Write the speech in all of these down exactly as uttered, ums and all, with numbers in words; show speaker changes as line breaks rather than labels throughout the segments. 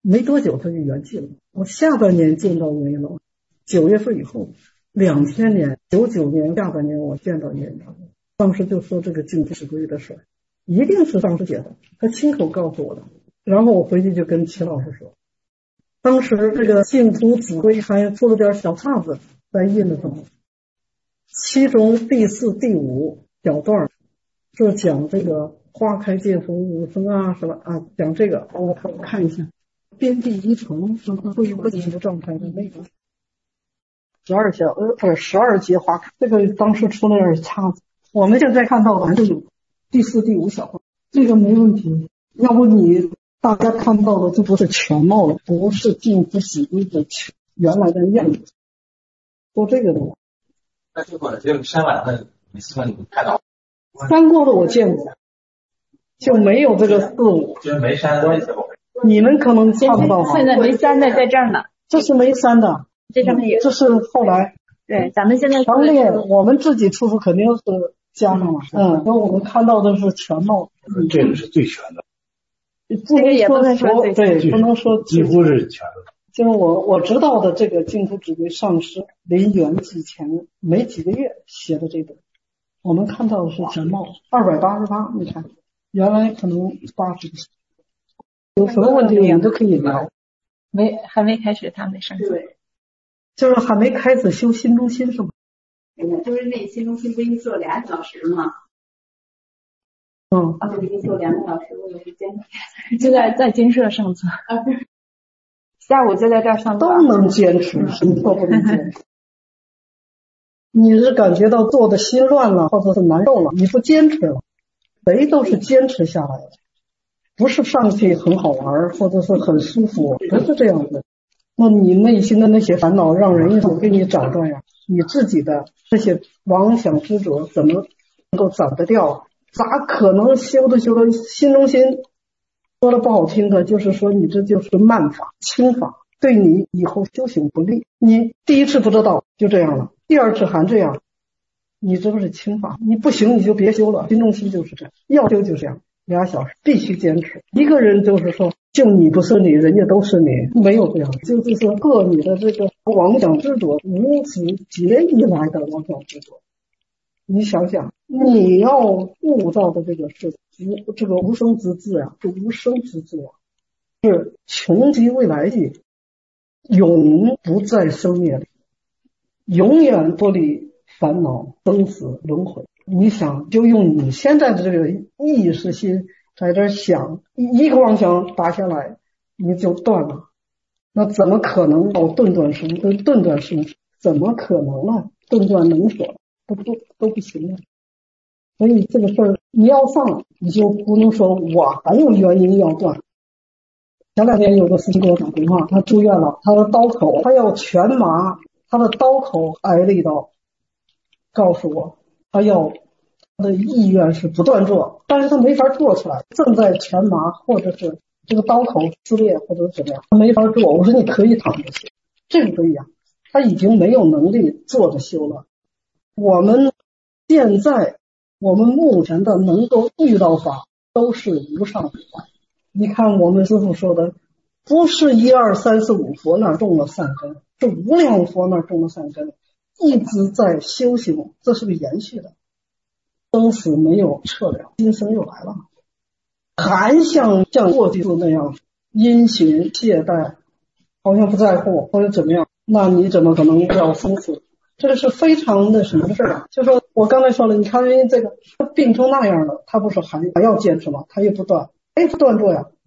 没多久他就圆寂了。我下半年见到阎王，九月份以后，两千年九九年下半年我见到阎王，当时就说这个净土指归的事一定是上师写的，他亲口告诉我的。然后我回去就跟齐老师说，当时这个净土指归还出了点小岔子，在印的时候，其中第四、第五小段就讲这个花开见佛五生啊什么啊，讲这个我看一下，边地一层是会不净的状态的那个十二小呃不是十二节花开，这个当时出了点岔子。我们现在看到的还是有第四、第五小段，这个没问题。要不你大家看到的就不是全貌了，不是净土指归的原来的样子，做这个的。
那这会儿就删完了，每次你看到
删过的我见过，就没有这个四五，
就是没删的。
你们可能看不到吗？
现在没删的在这儿呢，
这是没删的，
这上面有，
这是后来
对，咱们现在
强烈我们自己出处肯定是加上了，嗯，那我们看到的是全貌，
这个是最全的，
不能说对，不能说
几乎是全的。
就是我我知道的这个净土指归上师临圆寂前没几个月写的这本，我们看到的是全貌二百八十八，你看原来可能八十，有什么问题我们都可以聊。
没还没开始，他没上去。
对，就是还没开始修心中心是吗？
就是那心中心不一做俩小时吗？
嗯，
啊，对，一做两个小时，我有时间
就在在金舍上课，
啊，不是，
下午就在这儿上课，
都能坚持，什么都不能坚持。你是感觉到做的心乱了，或者是难受了，你不坚持了，谁都是坚持下来的，不是上去很好玩，或者是很舒服，不是这样的。那你内心的那些烦恼，让人一手给你斩断呀，你自己的这些妄想执着，怎么能够斩得掉？咋可能修的修的心中心？说的不好听的，就是说你这就是慢法、轻法，对你以后修行不利。你第一次不知道就这样了，第二次还这样，你这不是轻法？你不行你就别修了。心中心就是这样，要修就这样，俩小时必须坚持。一个人就是说，就你不是你，人家都是你，没有这样，就是说各你的这个妄想执着，无始劫以来的妄想执着。你想想，你要悟到的这个是无这个无生之智啊，是无生之智啊，是穷极未来际，永不在生灭里，永远脱离烦恼生死轮回。你想，就用你现在的这个意识心在这想，一个妄想打下来，你就断了。那怎么可能到顿断生跟顿断生死？怎么可能呢？顿断能舍都不都不行了。所以这个事儿你要放，你就不能说我还有原因要断。前两天有个司机给我打电话，他住院了，他的刀口他要全麻，他的刀口挨了一刀，告诉我他要他的意愿是不断做，但是他没法做出来，正在全麻或者是这个刀口撕裂或者怎么样，他没法做。我说你可以躺着修，这个不一样，他已经没有能力坐着修了。我们现在我们目前的能够遇到法都是无上法。你看我们师父说的，不是一二三四五佛那儿种了善根，是无量佛那儿种了善根，一直在修行，这是个延续的。生死没有撤了，今生又来了，还像像过去那样阴循懈怠，好像不在乎或者怎么样，那你怎么可能要生死？这个是非常的什么事啊？就说我刚才说了，你看人家这个他病成那样了，他不是还还要坚持吗？他也不断，哎，不断做呀。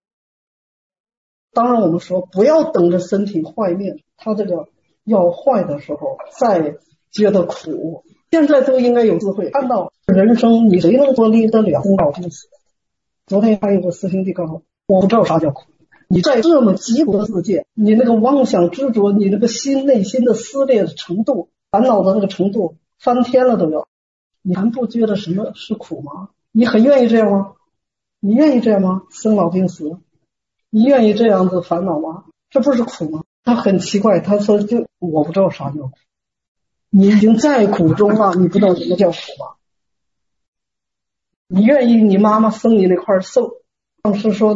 当然我们说不要等着身体坏灭，他这个要坏的时候再觉得苦。现在都应该有智慧，看到人生你谁能脱离得了生老病死？昨天还有个师兄弟告诉我，我不知道啥叫苦。你在这么极苦的世界，你那个妄想执着，你那个心内心的撕裂的程度，烦恼的那个程度翻天了都要，你还不觉得什么是苦吗？你很愿意这样吗？你愿意这样吗？生老病死，你愿意这样子烦恼吗？这不是苦吗？他很奇怪，他说就我不知道啥叫苦。你已经在苦中了，你不知道什么叫苦吗？你愿意你妈妈生你那块瘦，当时说的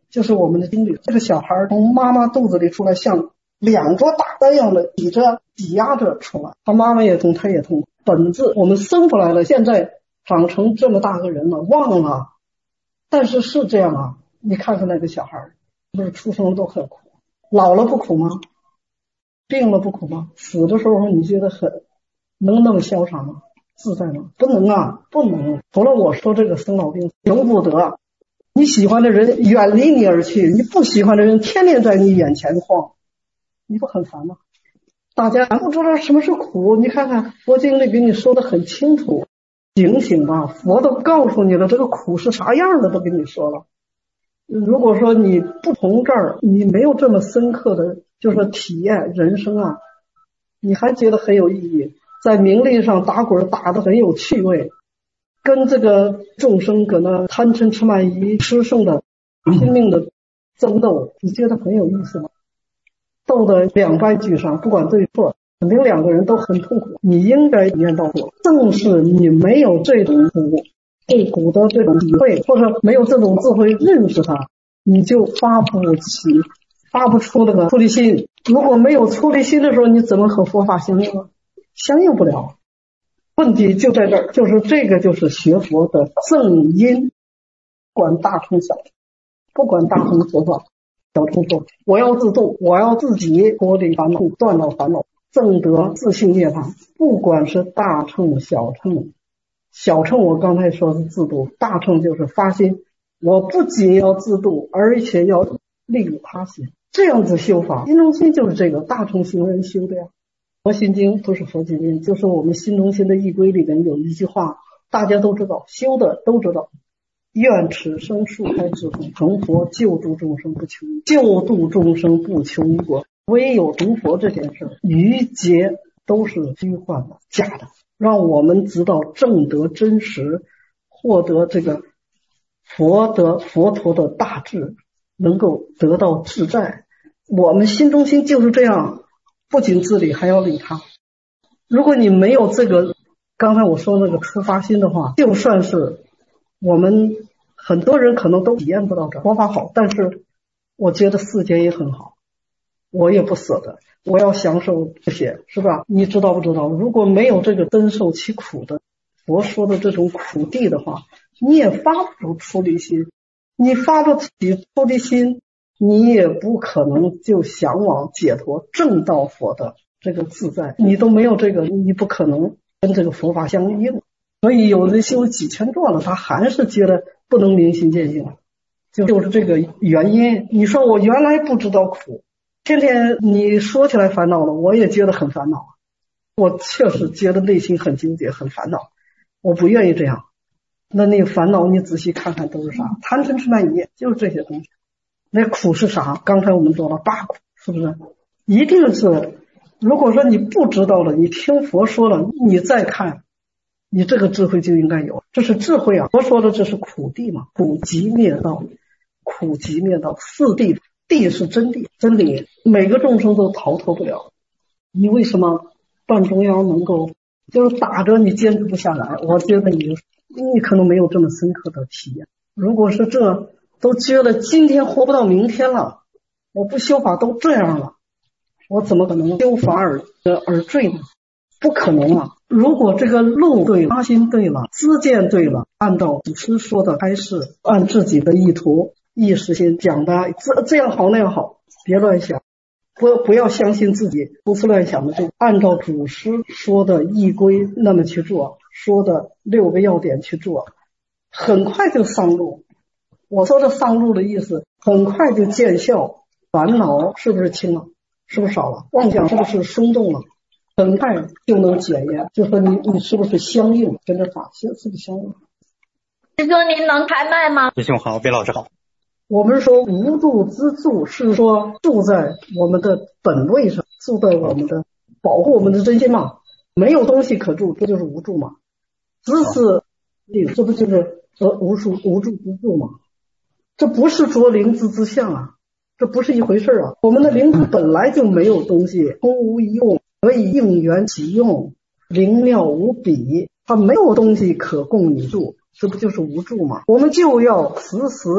就是我们的经历。这个小孩从妈妈肚子里出来，像两座大山一样的挤着挤压着出来，他妈妈也痛，他也痛。本质我们生出来了，现在长成这么大个人了，忘了。但是是这样啊，你看看那个小孩，不是出生都很苦，老了不苦吗？病了不苦吗？死的时候你觉得很能那么潇洒吗？自在吗？不能啊，不能。除了我说这个生老病由不得，你喜欢的人远离你而去，你不喜欢的人天天在你眼前晃，你不很烦吗？大家不知道什么是苦，你看看佛经里给你说的很清楚，醒醒吧，佛都告诉你了，这个苦是啥样的都给你说了。如果说你不从这儿，你没有这么深刻的就是说体验人生啊，你还觉得很有意义，在名利上打滚打得很有趣味，跟这个众生搁那贪嗔痴慢疑吃剩的拼命的争斗，你觉得很有意思吗？斗得两败俱伤，不管对错，肯定两个人都很痛苦。你应该体验到苦，正是你没有这种苦对苦的这种体会，或者没有这种智慧认识它，你就发不起发不出那个出离心。如果没有出离心的时候，你怎么和佛法相应呢？相应不了。问题就在这儿，就是这个就是学佛的正因。管大乘小乘，不管大乘佛法，小乘说我要自度，我要自己脱离烦恼，断了烦恼，证得自性涅槃。不管是大乘小乘，小乘我刚才说是自度，大乘就是发心，我不仅要自度，而且要利益他心，这样子修法。心中心就是这个大乘行人修的呀。佛心经不是佛经经，就是我们心中心的义规里面有一句话，大家都知道，修的都知道，愿此生树开智慧，成佛救度众生不求救度众生不求一果。唯有成佛这件事，余劫都是虚幻的假的，让我们知道正得真实，获得这个佛的佛陀的大智，能够得到自在。我们心中心就是这样，不仅自理还要利他。如果你没有这个刚才我说那个出发心的话，就算是我们很多人可能都体验不到这佛法好，但是我觉得世间也很好，我也不舍得，我要享受这些，是吧？你知道不知道？如果没有这个真受其苦的佛说的这种苦地的话，你也发不出出离心，你发不起出离心，你也不可能就向往解脱正道佛的这个自在，你都没有这个，你不可能跟这个佛法相应。所以有的修几千座了，他还是觉得不能明心见性，就是这个原因。你说我原来不知道苦，天天你说起来烦恼了，我也觉得很烦恼，我确实觉得内心很纠结很烦恼，我不愿意这样。那那个烦恼你仔细看看都是啥？贪嗔痴慢疑，就是这些东西。那苦是啥？刚才我们说了八苦，是不是？一定是，如果说你不知道了，你听佛说了，你再看，你这个智慧就应该有，这是智慧啊！佛说的这是苦地嘛，苦集灭道，苦集灭道，四谛，谛是真谛，真理，每个众生都逃脱不了。你为什么半中央能够就是打着你坚持不下来？我觉得你你可能没有这么深刻的体验。如果是这都觉得今天活不到明天了，我不修法都这样了，我怎么可能修法而而坠呢？不可能啊！如果这个路对了，发心对了，知见对了，按照祖师说的开示，按自己的意图意识心讲的这这样好那样好，别乱想，不不要相信自己胡思乱想的，就按照祖师说的义规那么去做，说的六个要点去做，很快就上路。我说的上路的意思，很快就见效，烦恼是不是轻了？是不是少了？妄想是不是松动了？很快就能检验，就说你你是不是相应，跟着法是不是相应？
师兄您能开麦吗？
师兄好，贝老师好。
我们说无助之助是说住在我们的本位上，住在我们的保护我们的真心嘛，没有东西可住，这就是无助嘛。只是这不就是呃无助无助之助吗？这不是着灵智之相啊，这不是一回事啊。我们的灵智本来就没有东西，空无一物，可以应缘起用，灵妙无比，它没有东西可供你住，这不就是无助吗？我们就要时时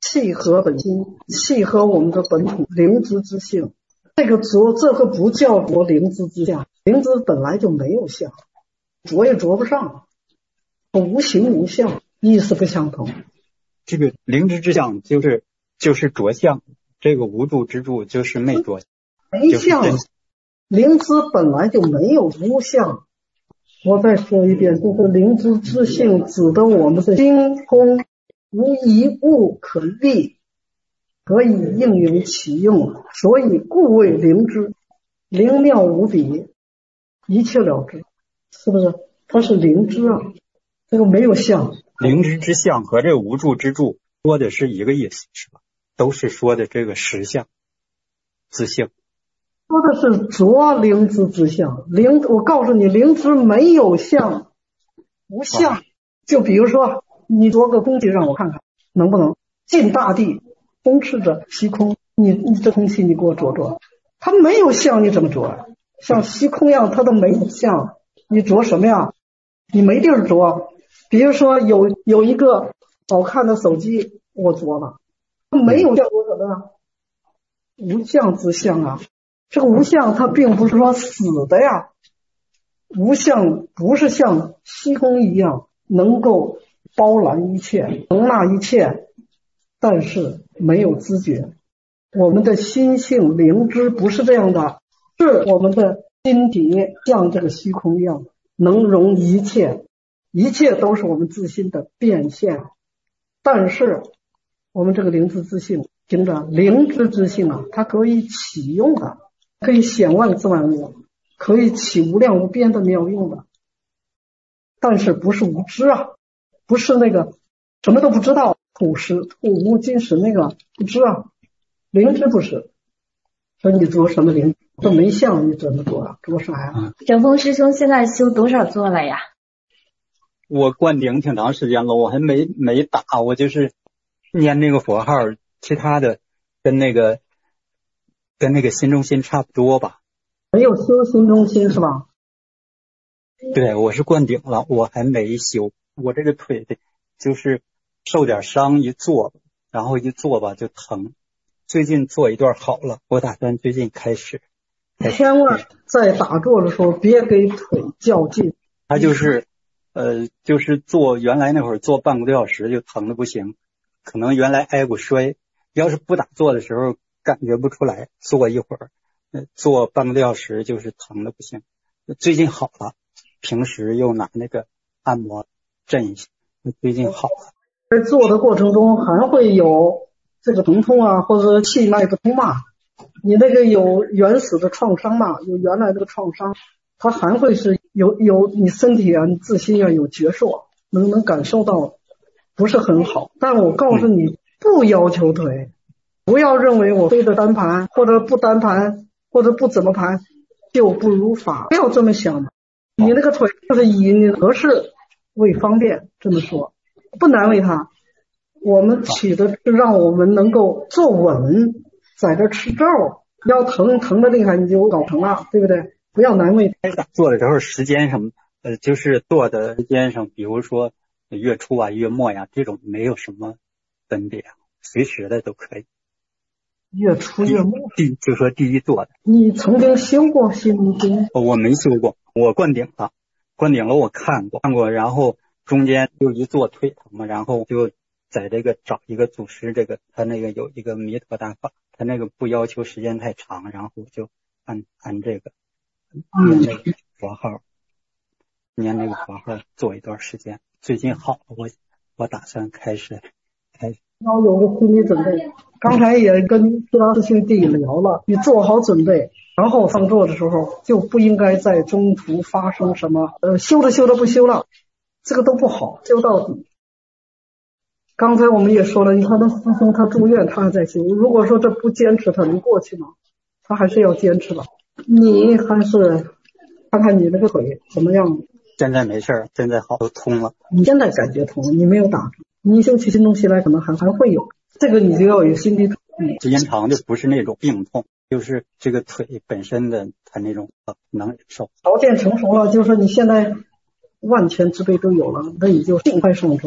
契合本心，契合我们的本土灵知之性。这个着，这个不叫着灵知之相，灵知本来就没有相，着也着不上，无形无相，意思不相同。
这个灵知之相就是就是着相，这个无住之住就是没着，
没相。灵知本来就没有无相。我再说一遍，就是灵知之性指的我们的心空，无一物可立，可以应用其用，所以故谓灵知，灵妙无比，一切了之，是不是？它是灵知啊，这个没有相。
灵知之相和这个无住之住说的是一个意思，是吧？都是说的这个实相自性。
说的是着灵知之相，灵，我告诉你，灵知没有相，无相。啊、就比如说，你着个空气让我看看，能不能进大地，充斥着虚空，你你这空气你给我着着，它没有相，你怎么着？像虚空一样，它都没有相，你着什么呀？你没地儿着。比如说有有一个好看的手机，我着了，没有相，着什么呀？无相之相啊。这个无相它并不是说死的呀，无相不是像虚空一样能够包揽一切，容纳一切，但是没有知觉。我们的心性灵知不是这样的，是我们的心体像这个虚空一样，能容一切，一切都是我们自心的变现。但是我们这个灵知之性，凭着灵知之性啊，它可以启用的，可以显万自万物，可以起无量无边的妙用的，但是不是无知啊，不是那个什么都不知道，土石土木金石那个不知啊，灵知不是。说你着什么灵都没相，你怎么着啊？着啥呀？
正风师兄现在修多少座了呀？
我灌顶挺长时间了，我还没没打，我就是念那个佛号，其他的跟那个跟那个心中心差不多吧。
没有修心中心是吧？
对，我是灌顶了，我还没修。我这个腿的就是受点伤，一坐然后一坐吧就疼，最近坐一段好了，我打算最近开始
千万在打坐的时候别给腿较劲。
他就是呃就是坐原来那会儿坐半个多小时就疼的不行，可能原来挨过摔，要是不打坐的时候感觉不出来，坐一会儿坐半个多小时就是疼的不行。最近好了，平时又拿那个按摩震一下，最近好了。
在做的过程中还会有这个疼痛啊，或者气脉不通嘛，你那个有原始的创伤嘛，有原来这个创伤，它还会是有有你身体啊，你自心啊有觉受，能能感受到不是很好。但我告诉你，不要求腿，不要认为我非得单盘或者不单盘或者不怎么盘就不如法，不要这么想。你那个腿就是以你合适为方便，这么说不难为他。我们起的是让我们能够坐稳，在这吃咒，要疼疼的厉害你就搞疼了，对不对？不要难为他。
打坐的时候时间上呃就是坐的时间上，比如说月初啊月末呀这种没有什么分别，随时的都可以。
月初月末
第就说第一坐的。
你曾经修过心经？
我没修过，我灌顶了，灌顶了我看过看过，然后中间就一坐腿疼嘛，然后就在这个找一个祖师，这个他那个有一个弥陀大法，他那个不要求时间太长，然后就按按这个念那个佛号，念那个佛号做一段时间。最近好了，我我打算开始开始。
要有个心理准备。刚才也跟其他师兄弟聊了，你做好准备，然后上座的时候就不应该在中途发生什么呃修了修了不修了，这个都不好，修到底。刚才我们也说了，你看他师兄他住院他还在修，如果说这不坚持他能过去吗？他还是要坚持的。你还是看看你那个腿怎么样。
现在没事，现在好都通了。
你现在感觉通了，你没有打，你修起心中心来可能还还会有，这个你就要有心理准备。
时间长就不是那种病痛，就是这个腿本身的它那种能忍受。
条件成熟了，就是说你现在万全之备都有了，那你就尽快上座。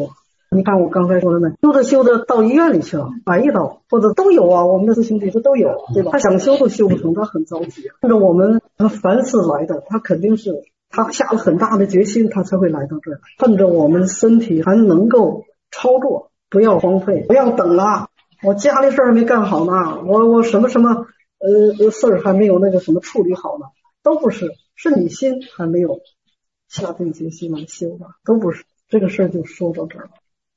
你看我刚才说的那，修着修着到医院里去了，来一刀或者都有啊，我们的师兄弟这都有，对吧？他想修都修不成，他很着急。看着我们凡是来的，他肯定是他下了很大的决心，他才会来到这儿。趁着我们身体还能够操作，不要荒废，不要等啊！我家里事儿没干好呢，我我什么什么呃事儿还没有那个什么处理好呢，都不是，是你心还没有下定决心来修的，都不是。这个事儿就说到这儿了。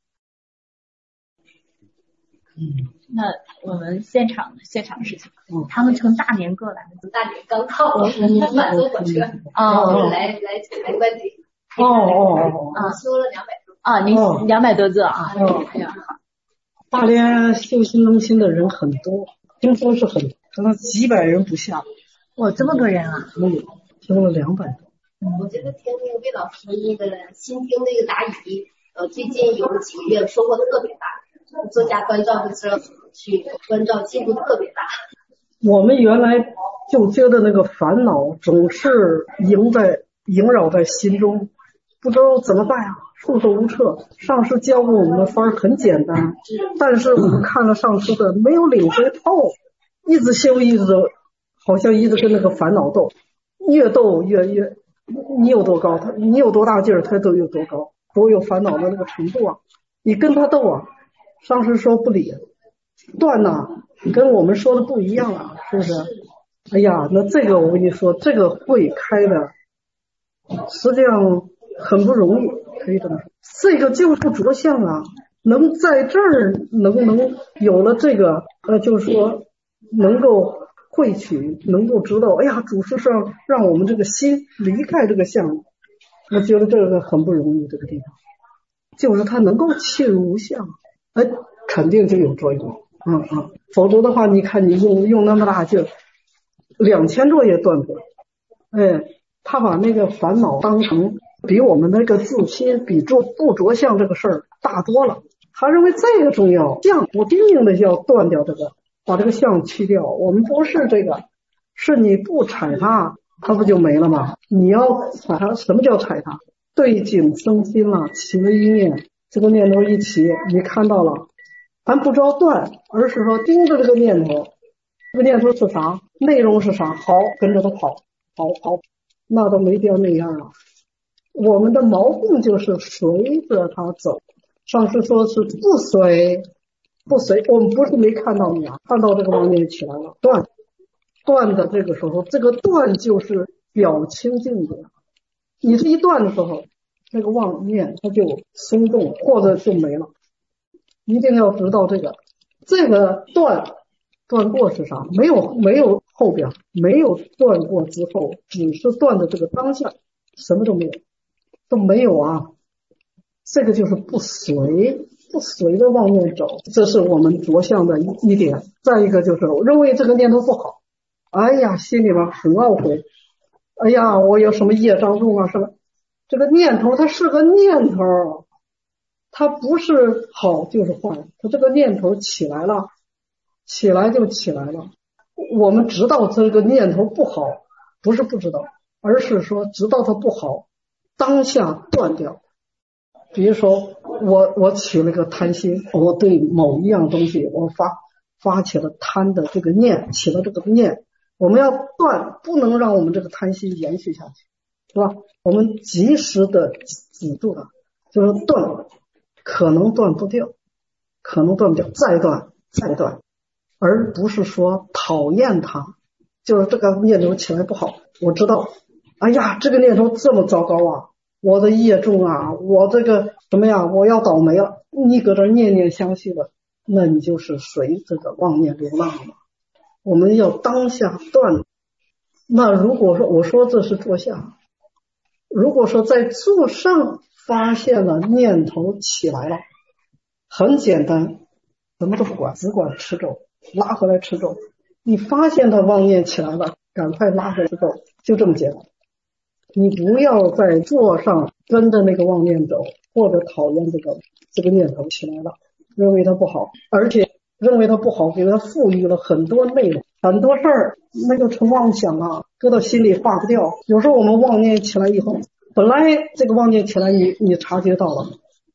嗯，那我们现场现场事情，
嗯，
他们从大连过来的，
大连刚到，满坐火车，
哦，
来来来观景，
哦哦哦，
啊，修了两百多，
啊，您两百多座啊，
哦，
哎呀，
大连修心中心的人很多，听说是很，可能几百人不下，
哇，这么多人啊，
没有，修了两百多。
我觉得听那个魏老师那个新听那个答疑，呃，最近有几个月收获特别大。做家关照就知道怎么去关照，进步特别大。
我们原来就觉得那个烦恼总是萦在萦绕在心中，不知道怎么办啊，束手无策。上师教过我们的法儿很简单，但是我们看了上师的没有领会透，一直修一直好像一直跟那个烦恼斗，越斗越越你有多高，他你有多大劲儿，他都有多高，多有烦恼的那个程度啊！你跟他斗啊！上师说不理，断呐，跟我们说的不一样啊，是不是？哎呀，那这个我跟你说，这个会开的实际上很不容易，可以这么说。这个就是着相啊，能在这儿能不能有了这个呃，就是说能够汇取，能够知道，哎呀，主师上让我们这个心离开这个相，我觉得这个很不容易，这个地方就是它能够切入无相。哎，肯定就有作用，嗯嗯，否则的话，你看你用用那么大劲，两千座也断不了。哎，他把那个烦恼当成比我们那个自心、比着不着相这个事儿大多了。他认为这个重要，相我拼命的要断掉这个，把这个相去掉。我们不是这个，是你不踩它，它不就没了吗？你要踩它，什么叫踩它？对境生心了，起了一念。这个念头一起，你看到了，咱不知道断，而是说盯着这个念头，这个念头是啥，内容是啥，好，跟着它跑，跑跑，那都没必要那样了。我们的毛病就是随着它走，上师说是不随，不随，我们不是没看到你啊，看到这个妄念起来了，断，断的这个时候，这个断就是表清净的，你这一断的时候。那个妄念它就松动或者就没了，一定要知道这个这个断断过是啥？没有没有后边，没有断过之后，只是断的这个当下，什么都没有，都没有啊！这个就是不随不随着妄念走，这是我们着相的一一点。再一个就是我认为这个念头不好，哎呀，心里边很懊悔，哎呀，我有什么业障重啊什么。这个念头它是个念头，它不是好就是坏，它这个念头起来了，起来就起来了。我们知道这个念头不好，不是不知道，而是说知道它不好，当下断掉。比如说我我起了个贪心，我对某一样东西我发发起了贪的这个念，起了这个念，我们要断，不能让我们这个贪心延续下去，是吧？我们及时的止住它，就是断，可能断不掉，可能断不掉，再断，再断，而不是说讨厌它，就是这个念头起来不好，我知道，哎呀，这个念头这么糟糕啊，我的业重啊，我这个什么呀，我要倒霉了，你搁这念念相续了，那你就是随这个妄念流浪了。我们要当下断。那如果说我说这是坐下，如果说在坐上发现了念头起来了，很简单，什么都不管，只管持咒，拉回来持咒。你发现他妄念起来了，赶快拉回来持咒，就这么简单。你不要在坐上跟着那个妄念走，或者讨厌这个这个念头起来了，认为它不好，而且认为它不好，给它赋予了很多内容，很多事儿那个成妄想啊，搁到心里化不掉。有时候我们妄念起来以后，本来这个妄念起来你你察觉到了，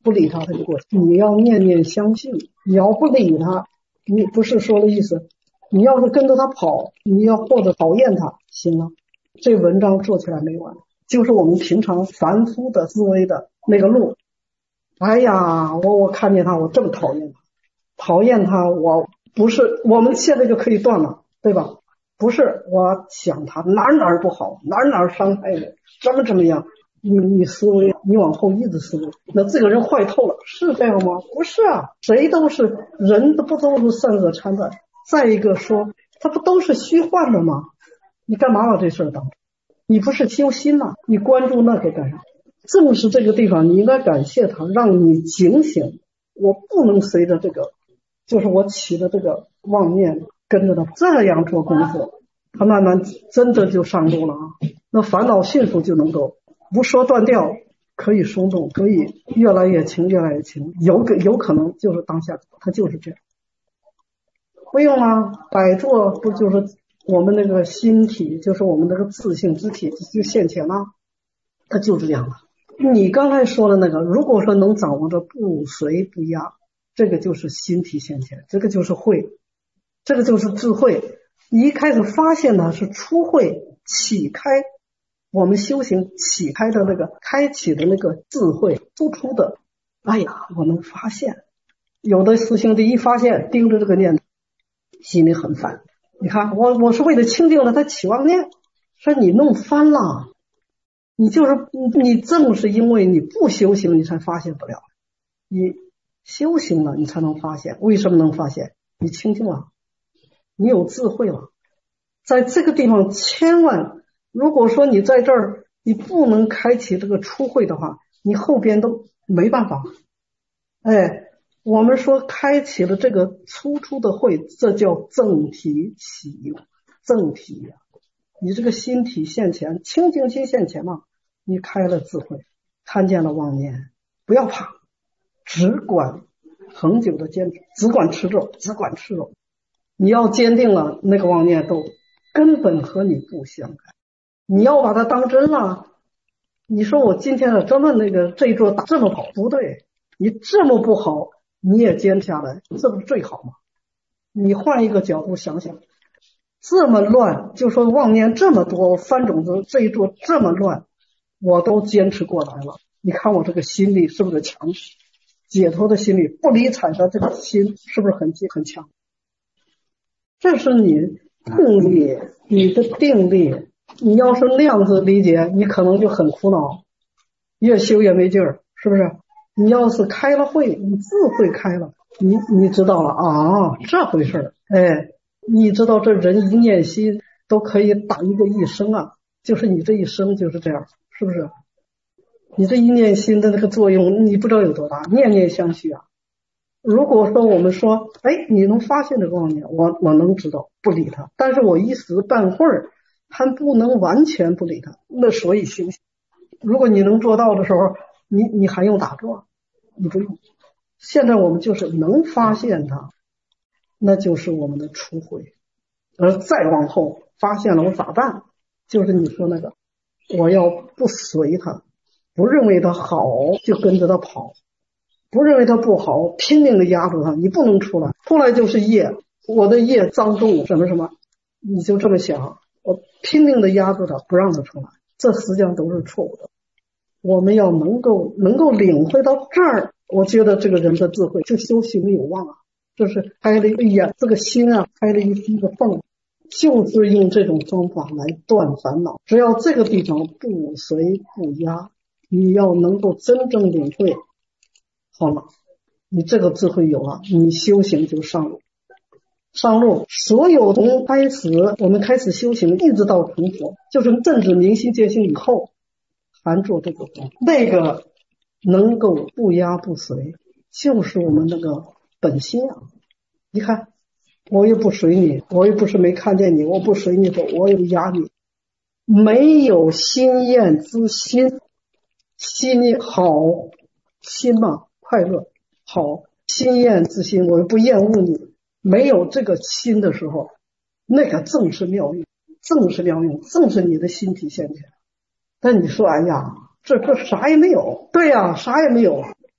不理他他就过去。你要念念相信，你要不理他，你不是说的意思，你要是跟着他跑，你要或者讨厌他，行了，这文章做起来没完，就是我们平常凡夫的思维的那个路。哎呀，我我看见他，我这么讨厌他，讨厌他，我不是我们现在就可以断了，对吧？不是我想他哪哪儿不好，哪哪伤害我，怎么怎么样，你你思维，你往后一直思维，那这个人坏透了，是这样吗？不是啊，谁都是人，都不都是善恶参半。再一个说，他不都是虚幻的吗？你干嘛把这事儿当？你不是修心吗？你关注那个干啥？正是这个地方，你应该感谢他，让你警醒。我不能随着这个，就是我起的这个妄念，跟着他这样做功夫，他慢慢真的就上路了啊！那烦恼迅速就能够不说断掉，可以松动，可以越来越轻，越来越轻。有个有可能就是当下，他就是这样。不用啊，摆坐不就是我们那个心体，就是我们那个自性之体就现前了，它就这样了。你刚才说的那个，如果说能掌握着不随不压，这个就是心体现前，这个就是慧，这个就是智慧。你一开始发现的是初慧启开，我们修行启开的那个开启的那个智慧突出的，哎呀，我能发现。有的师兄弟一发现盯着这个念头，心里很烦。你看我我是为了清净了他起妄念，说你弄翻了，你就是你正是因为你不修行，你才发现不了。你修行了，你才能发现。为什么能发现？你清净了，你有智慧了。在这个地方，千万如果说你在这儿你不能开启这个初慧的话，你后边都没办法。哎，我们说开启了这个初出的慧，这叫正体起用。正体呀、啊，你这个心体现前，清净心现前嘛，你开了智慧，看见了妄念，不要怕，只管恒久的坚持，只管吃肉，只管吃肉。你要坚定了，那个妄念都根本和你不相干。你要把它当真了，你说我今天的这么那个这一桌打这么好，不对，你这么不好你也坚持下来，这不是最好吗？你换一个角度想想，这么乱，就说妄念这么多，翻种子这一桌这么乱，我都坚持过来了。你看我这个心力是不是强？解脱的心力，不理睬的这个心是不是很很强？这是你定力，你的定力。你要是那样子理解，你可能就很苦恼，越修越没劲儿，是不是？你要是开了慧，你智慧开了，你你知道了啊，这回事儿，哎，你知道这人一念心都可以打一个一生啊，就是你这一生就是这样，是不是？你这一念心的那个作用，你不知道有多大，念念相续啊。如果说我们说，哎，你能发现这个妄念，我我能知道，不理他，但是我一时半会儿还不能完全不理他，那所以修行。如果你能做到的时候，你你还用打坐？你不用。现在我们就是能发现它，那就是我们的初慧。而再往后发现了，我咋办？就是你说那个，我要不随他，不认为他好就跟着他跑，不认为他不好拼命的压住他，你不能出来，出来就是业，我的业脏重什么什么，你就这么想，我拼命的压住他，不让他出来，这实际上都是错误的。我们要能够能够领会到这儿，我觉得这个人的智慧就修行有望啊，就是开了一个眼，这个心啊开了一个缝，就是用这种方法来断烦恼。只要这个地方不随不压，你要能够真正领会，好了，你这个智慧有了，你修行就上路。上路，所有从开始我们开始修行，一直到成佛，就是正知明心见性以后，还做这个功，那个能够不压不随，就是我们那个本心啊。你看，我也不随你，我也不是没看见你，我不随你走，我也不压你，没有心厌之心，心好，心嘛快乐，好，心厌之心，我又不厌恶你，没有这个心的时候，那个正是妙用，正是妙用，正是你的心体现前。但你说，哎呀，这这啥也没有，对呀、啊，啥也没有，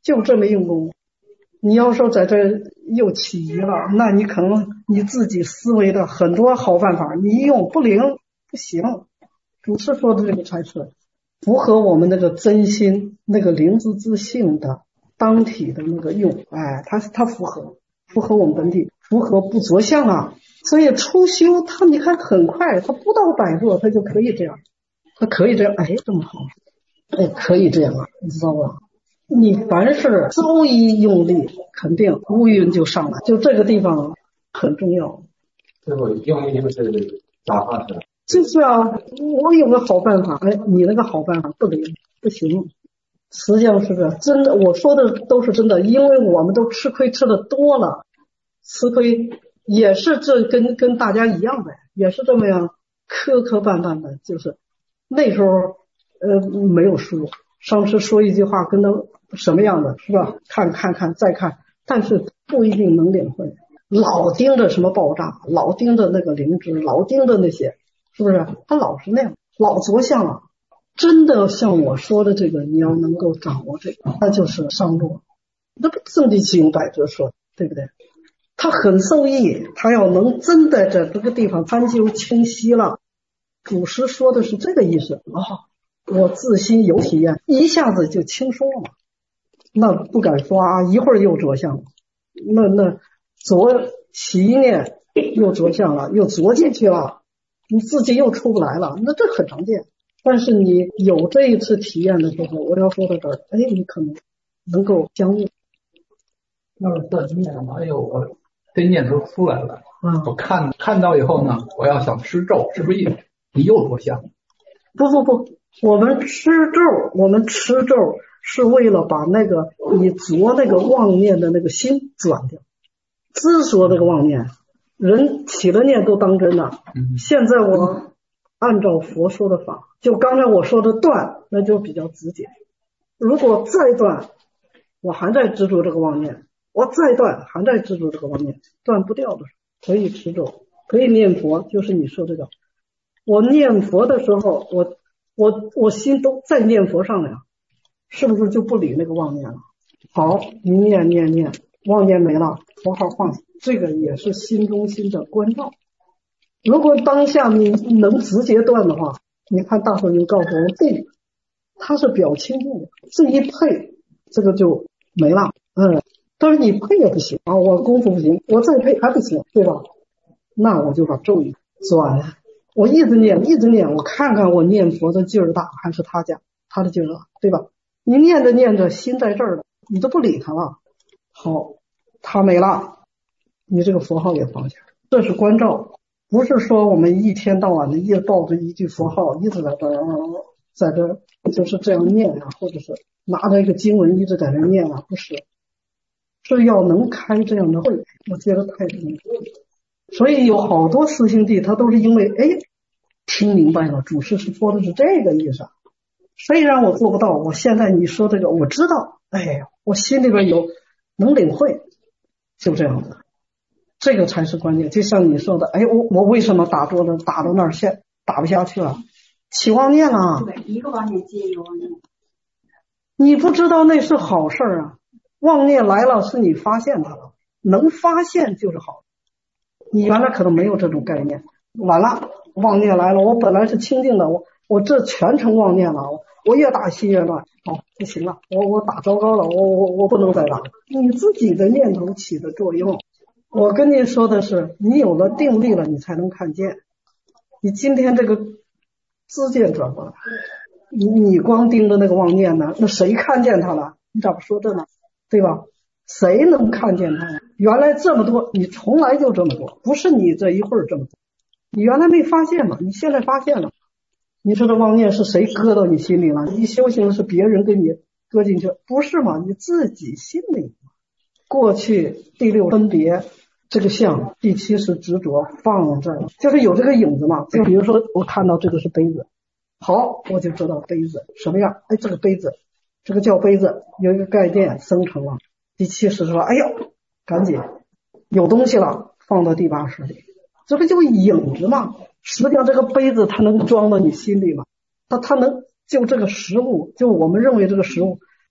就这么用功。你要说在这又起疑了，那你可能你自己思维的很多好办法，你一用不灵不行。主持说的这个才是符合我们那个真心那个灵自自性的当体的那个用，哎，它它符合符合我们本体，符合不着相啊。所以初修它你看很快，它不到百座它就可以这样，它可以这样，哎，这么好，哎，可以这样啊，你知道吧？你凡是稍一用力，肯定乌云就上来，就这个地方很重要。
最后用力就是打发出来。
就是啊，我有个好办法，哎，你那个好办法不灵不行。实际上是个真的，我说的都是真的，因为我们都吃亏吃的多了，吃亏也是这跟跟大家一样的，也是这么样磕磕绊绊的，就是那时候呃没有书，上次说一句话跟他什么样的是吧？看看看再看，但是不一定能领会。老盯着什么爆炸，老盯着那个灵芝，老盯着那些，是不是？他老是那样，老着相了。真的像我说的这个，你要能够掌握这个，那就是上路。那不正地其用百哲说，对不对？他很受益，他要能真的在这个地方探究清晰了。祖师说的是这个意思啊、哦，我自心有体验，一下子就轻松了嘛。那不敢说啊，一会儿又着相了，那那着起一念又着相了，又着进去了，你自己又出不来了，那这很常见。但是你有这一次体验的时候，我要说到这儿，哎，你可能能够相应。
要是这念了，哎呦，我这念头出来了，
嗯，
我看看到以后呢，我要想吃咒，是不是一你又着相？
不不不，我们吃咒，我们吃咒是为了把那个你着那个妄念的那个心转掉，执着那个妄念，人起了念都当真了。
嗯，
现在我按照佛说的法，就刚才我说的断，那就比较直接。如果再断，我还在执着这个妄念，我再断还在执着这个妄念，断不掉的，可以持咒，可以念佛，就是你说这个。我念佛的时候，我我我心都在念佛上了，是不是就不理那个妄念了？好，你念念念，妄念没了，佛号放下，这个也是心中心的关照。如果当下你能直接断的话，你看大圣就告诉我们，这它是表清净，这一配这个就没了。嗯，但是你配也不行啊，我功夫不行，我再配还不行，对吧？那我就把咒语转，我一直念一直念，我看看我念佛的劲儿大还是他家他的劲儿大，对吧？你念着念着心在这儿了，你都不理他了，好，他没了，你这个佛号也放下，这是关照。不是说我们一天到晚的一抱着一句佛号一直在这在这就是这样念啊，或者是拿着一个经文一直在这念啊，不是，是要能开这样的会，我觉得太重要。所以有好多师兄弟他都是因为哎听明白了，祖师是说的是这个意思。虽然我做不到，我现在你说这个我知道，哎，我心里边有能领会，就这样的。这个才是关键，就像你说的，哎，我我为什么打桌子打到那儿下打不下去了？起妄念了。
对，一个妄念接一个妄念。
你不知道那是好事啊，妄念来了是你发现它了，能发现就是好。你原来可能没有这种概念，完了妄念来了，我本来是清净的，我我这全成妄念了，我我越打心越乱，哦，不行了，我我打糟糕了，我我我不能再打。你自己的念头起的作用。我跟你说的是，你有了定力了，你才能看见。你今天这个知见转过来，你你光盯着那个妄念呢，那谁看见他了？你咋不说这呢？对吧？谁能看见他呀？原来这么多，你从来就这么多，不是你这一会儿这么多，你原来没发现嘛，你现在发现了。你说这妄念是谁搁到你心里了？你修行是别人给你搁进去，不是嘛？你自己心里。过去第六分别。这个相，第七是执着，放在就是有这个影子嘛。就比如说我看到这个是杯子，好，我就知道杯子什么样。哎，这个杯子，这个叫杯子，有一个概念生成了。第七是说，哎呦，赶紧有东西了，放到第八识里，这不就影子嘛？实际上这个杯子它能装到你心里吗？它它能就这个食物，就我们认为这个食物，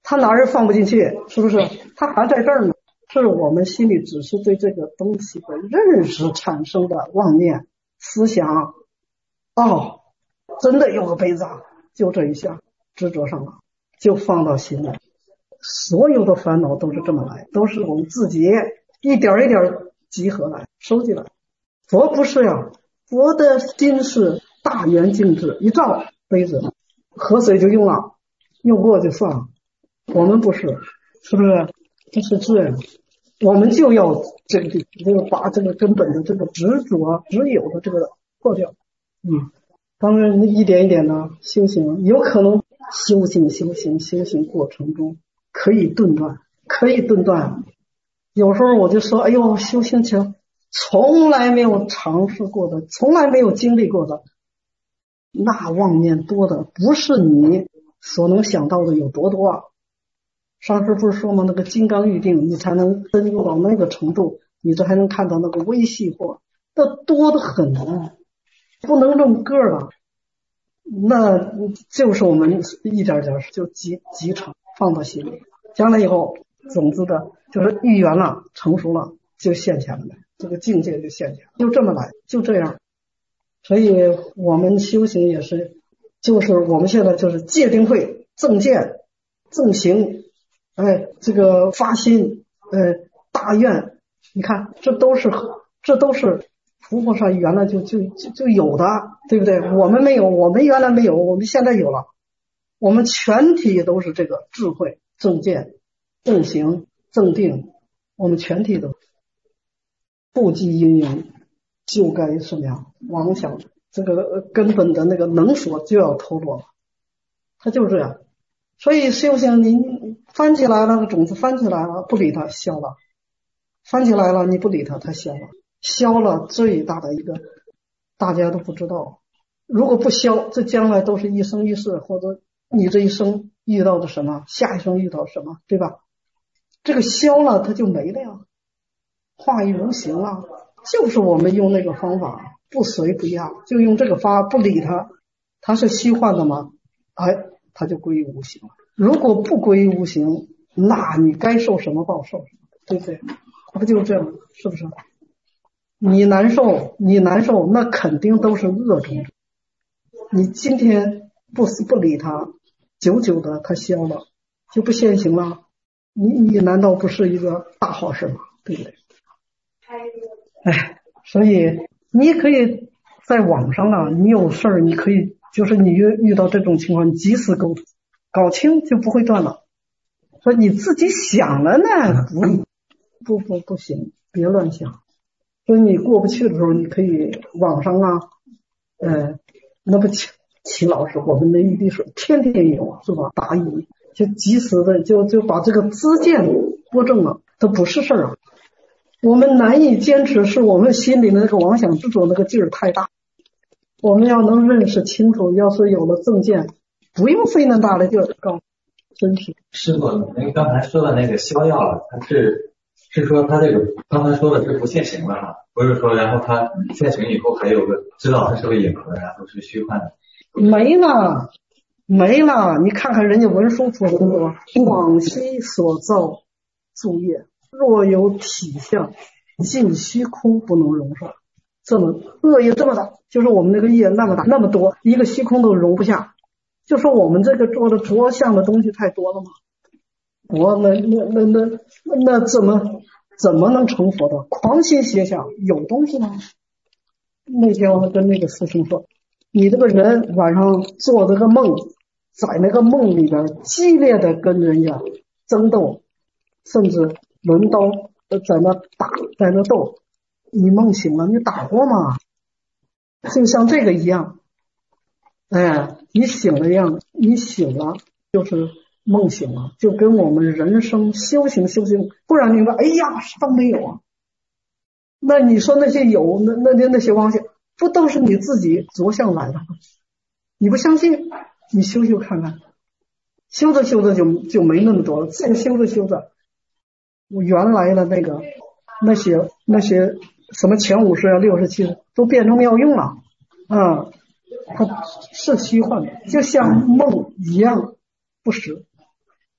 他哪儿也放不进去，是不是？他还在这儿呢，是我们心里只是对这个东西的认识产生的妄念思想。哦，真的有个杯子，就这一下执着上了，就放到心里。所有的烦恼都是这么来，都是我们自己一点一点集合来收集来。佛不是呀，佛的心是大圆净智，一照杯子喝水就用了，用过就算了。我们不是，是不是？这是这样，我们就要这个地，就把这个根本的这个执着执有的这个破掉。嗯，当然一点一点的修行，有可能修行修行修行过程中可以顿断，可以顿断。有时候我就说，哎呦，修行前从来没有尝试过的，从来没有经历过的，那妄念多的不是你所能想到的有多多啊。上师不是说吗？那个金刚玉定，你才能深入到那个程度，你这还能看到那个微细货，那多得很啊，不能论个了。那就是我们一点点就集集成放到心里，将来以后种子的就是预言了，成熟了就现前了，这个境界就现前，就这么来，就这样。所以我们修行也是，就是我们现在就是戒定慧、正见、正行，哎，这个发心，呃，大愿，你看这都是这都是佛菩萨原来就就就就有的，对不对？我们没有，我们原来没有，我们现在有了。我们全体都是这个智慧、正见、正行、正定，我们全体都不积阴影，就该什么呀？妄想这个根本的那个能所就要脱落了，它就是这样。所以修行，你翻起来了，种子翻起来了，不理它消了；翻起来了，你不理它，它消了。消了最大的一个，大家都不知道。如果不消，这将来都是一生一世，或者你这一生遇到的什么，下一生遇到什么，对吧？这个消了，它就没了呀，化于无形了。就是我们用那个方法，不随不压，就用这个法不理它，它是虚幻的吗？哎，它就归于无形了。如果不归于无形，那你该受什么报受什么，对不对？不就是这样，是不是？你难受，你难受，那肯定都是恶种子。你今天不不理他，久久的他消了，就不现行了。你你难道不是一个大好事吗？对不对？哎，所以你可以在网上啊，你有事儿，你可以就是你遇遇到这种情况，你及时沟通，搞清就不会断了。说你自己想了呢，不不不不行，别乱想。所以你过不去的时候，你可以网上啊，呃，那不齐齐老师，我们的玉滴水天天有，是吧？答疑就及时的就就把这个知见拨正了，这不是事儿啊。我们难以坚持，是我们心里的那个妄想执着那个劲儿太大。我们要能认识清楚，要是有了正见，不用费那大的劲儿告身体。
师傅，您刚才说的那个消药了，它是。是说他这个刚才说的是不现行了嘛？不是说然后他现行以后还有个知道它是个影子，然后是虚幻的。
没了，没了。你看看人家文殊菩萨说：“往昔所造诸业，若有体相，尽虚空不能容受。”这么恶业这么大，就是我们那个业那么大那么多，一个虚空都容不下。就说我们这个做的着相的东西太多了嘛。我那那那那那怎么怎么能成佛的？狂心邪想有东西吗？那天我跟那个师兄说，你这个人晚上做这个梦，在那个梦里边激烈的跟人家争斗，甚至抡刀在那打，在那斗，你梦醒了，你打过吗？就像这个一样，哎，你醒了一样，你醒了就是梦醒了，就跟我们人生修行修行，不然明白，哎呀，啥都没有啊。那你说那些有，那那那那些妄想，不都是你自己着相来的吗？你不相信，你修修看看，修着修着就就没那么多了。这个修着修着，我原来的那个那些那些什么前五十啊、六十七十都变成妙用了啊，它是虚幻的，就像梦一样不实。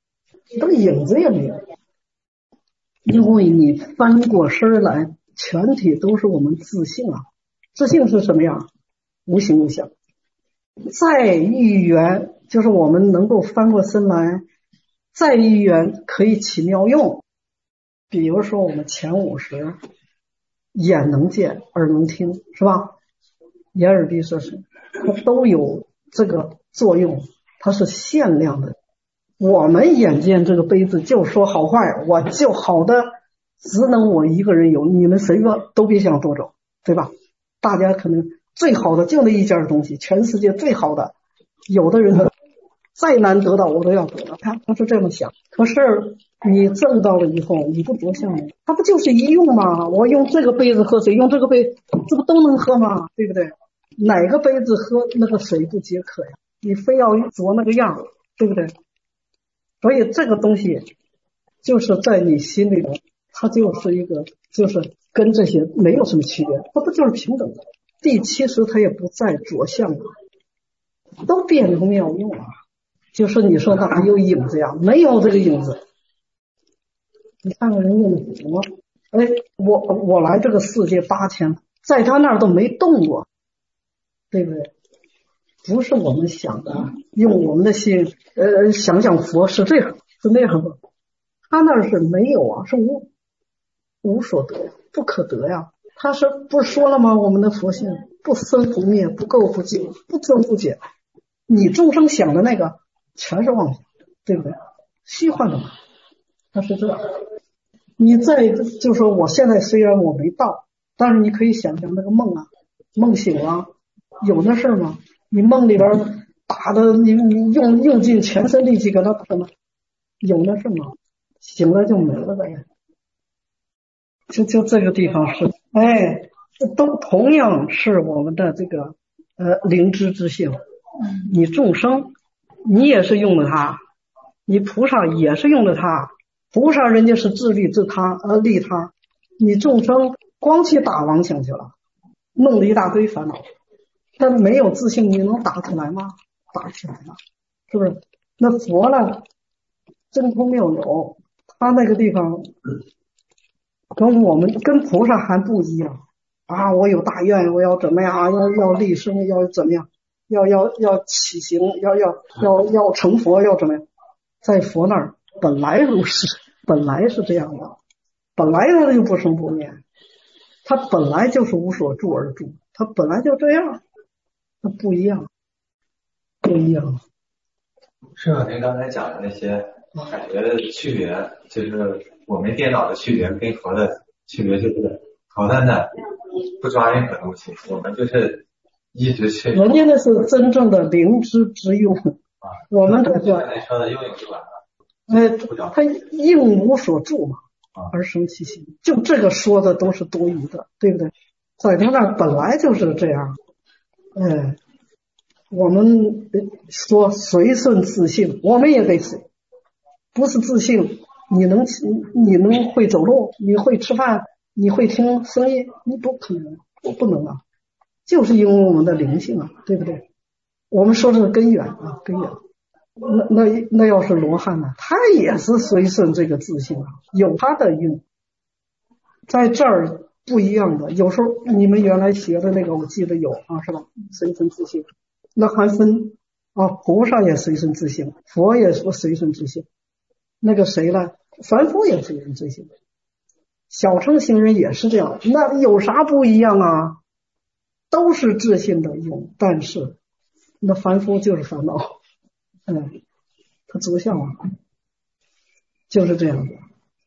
这个影子也没有，因为你翻过身来，全体都是我们自性啊。自性是什么样？无形无相。再一元就是我们能够翻过身来，再一元可以起妙用。比如说我们前五十，眼能见，耳能听，是吧？眼耳鼻舌身，它都有这个作用，它是限量的。我们眼见这个杯子就说好坏，我就好的只能我一个人有，你们谁个都别想夺走，对吧？大家可能最好的就那一件东西，全世界最好的，有的人再难得到我都要得到，他他是这么想。可是你挣到了以后，你不着相吗？它不就是一用吗？我用这个杯子喝水，用这个杯，这不都能喝吗？对不对？哪个杯子喝那个水不解渴呀？你非要着那个样，对不对？所以这个东西就是在你心里头，它就是一个，就是跟这些没有什么区别，它不就是平等的。第七十它也不再着相了，都变成妙用了。就是你说它还有影子呀？没有这个影子。你看看人家的佛，哎，我我来这个世界八千，在他那儿都没动过，对不对？不是我们想的，用我们的心呃想想佛是这样是那样的，他那儿是没有啊，是无无所得，不可得呀。他是不是说了吗？我们的佛性不生不灭，不垢不净，不增不减。你众生想的那个全是妄想，对不对？虚幻的嘛，他是这样。你再就说我现在虽然我没到，但是你可以想象那个梦啊，梦醒了，有那事吗？你梦里边打的你你用用尽全身力气给他打吗？有那事吗？醒了就没了呗。就就这个地方是，哎，都同样是我们的这个呃灵知之性。你众生，你也是用的它，你菩萨也是用的它。菩萨人家是自利自他而利他，你众生光去打妄想去了，弄了一大堆烦恼。但没有自信，你能打出来吗？打起来了，是不是？那佛呢？真空妙有，他那个地方跟我们跟菩萨还不一样啊！我有大愿，我要怎么样？要要立生，要怎么样？要要要起行，要要要要成佛，要怎么样？在佛那儿本来如是，本来是这样的，本来他就不生不灭，他本来就是无所住而住，他本来就这样。它不一样，不一样。
是吧？您刚才讲的那些感觉的区别，就是我们电脑的区别跟佛的区别，就是佛的呢不抓任何东西，我们就是一直去。
人家那是真正的灵知之用，
啊、
我们这
个您说的用影之管
哎，它应无所住嘛，而生其心。就这个说的都是多余的，对不对？在他那儿本来就是这样。哎，我们说随顺自性，我们也得随。不是自性，你能你能会走路，你会吃饭，你会听声音，你不可能，不不能啊，就是因为我们的灵性啊，对不对？我们说的是根源啊，根源。那那那要是罗汉呢，他也是随顺这个自性啊，有他的用，在这儿。不一样的，有时候你们原来学的那个我记得有啊，是吧？随顺自性，那还分啊，菩萨也随顺自性，佛也说随顺自性，那个谁呢？凡夫也随顺自性，小乘行人也是这样，那有啥不一样啊？都是自性的用，但是那凡夫就是烦恼，嗯，他着相啊，就是这样的。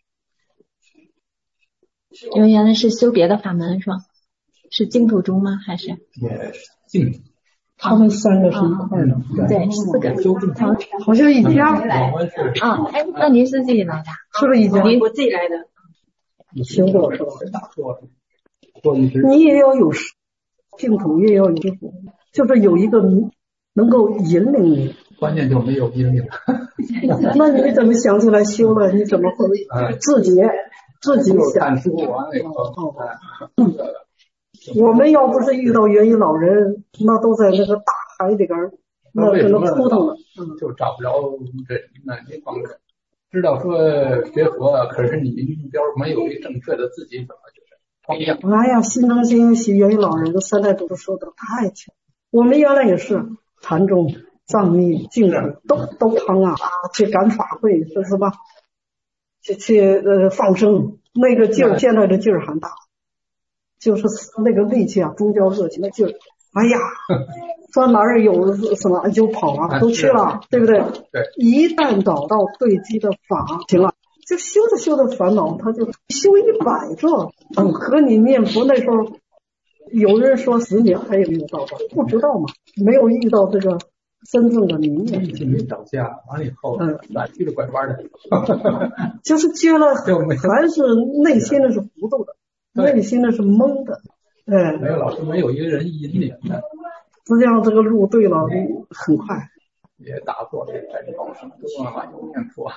因为原来是修别的法门是吧？是净土宗吗？还是？
净土。
他们三个是一块的，
对，四个。
好像一家。
啊，哎，那您是自己来的？
是不是一家？
我自己来的。
你修过是吧？你也要有净土，也要有净土，就是有一个能够引领你。
关键就没有引领。
那你怎么想起来修了？你怎么会自己？自己
看书完了以后，
我们要不是遇到元婴老人，那都在那个大海里边，那可能扑腾了，
就找不着这那地方的。 知道说学佛，可是你目标没有一正确的自己怎么就是方向？
哎呀，新中心喜源于老人的三代祖师说的太巧。我们原来也是禅宗、藏密、净土都都趟啊啊，去赶法会，这是吧？去去呃放生，那个劲儿，现在的劲儿还大，就是那个力气啊，宗教热情的劲儿。哎呀，说哪儿有什么就跑啊，都去了，对不对？
对。
一旦找到对机的法，行了，就修着修着烦恼，他就修一百个。嗯，和你念佛那时候，有人说十年还有没有到的，不知道嘛，没有遇到这个真正的明眼。
就没找下，完了以后，嗯，哪去了拐弯的，
就是接了，还是内心的是糊涂的，内心的是懵的。哎，
没有老师，没有一个人引领的。
实际上这个路对了，很快。
也打坐了，在这高声都办法有念佛。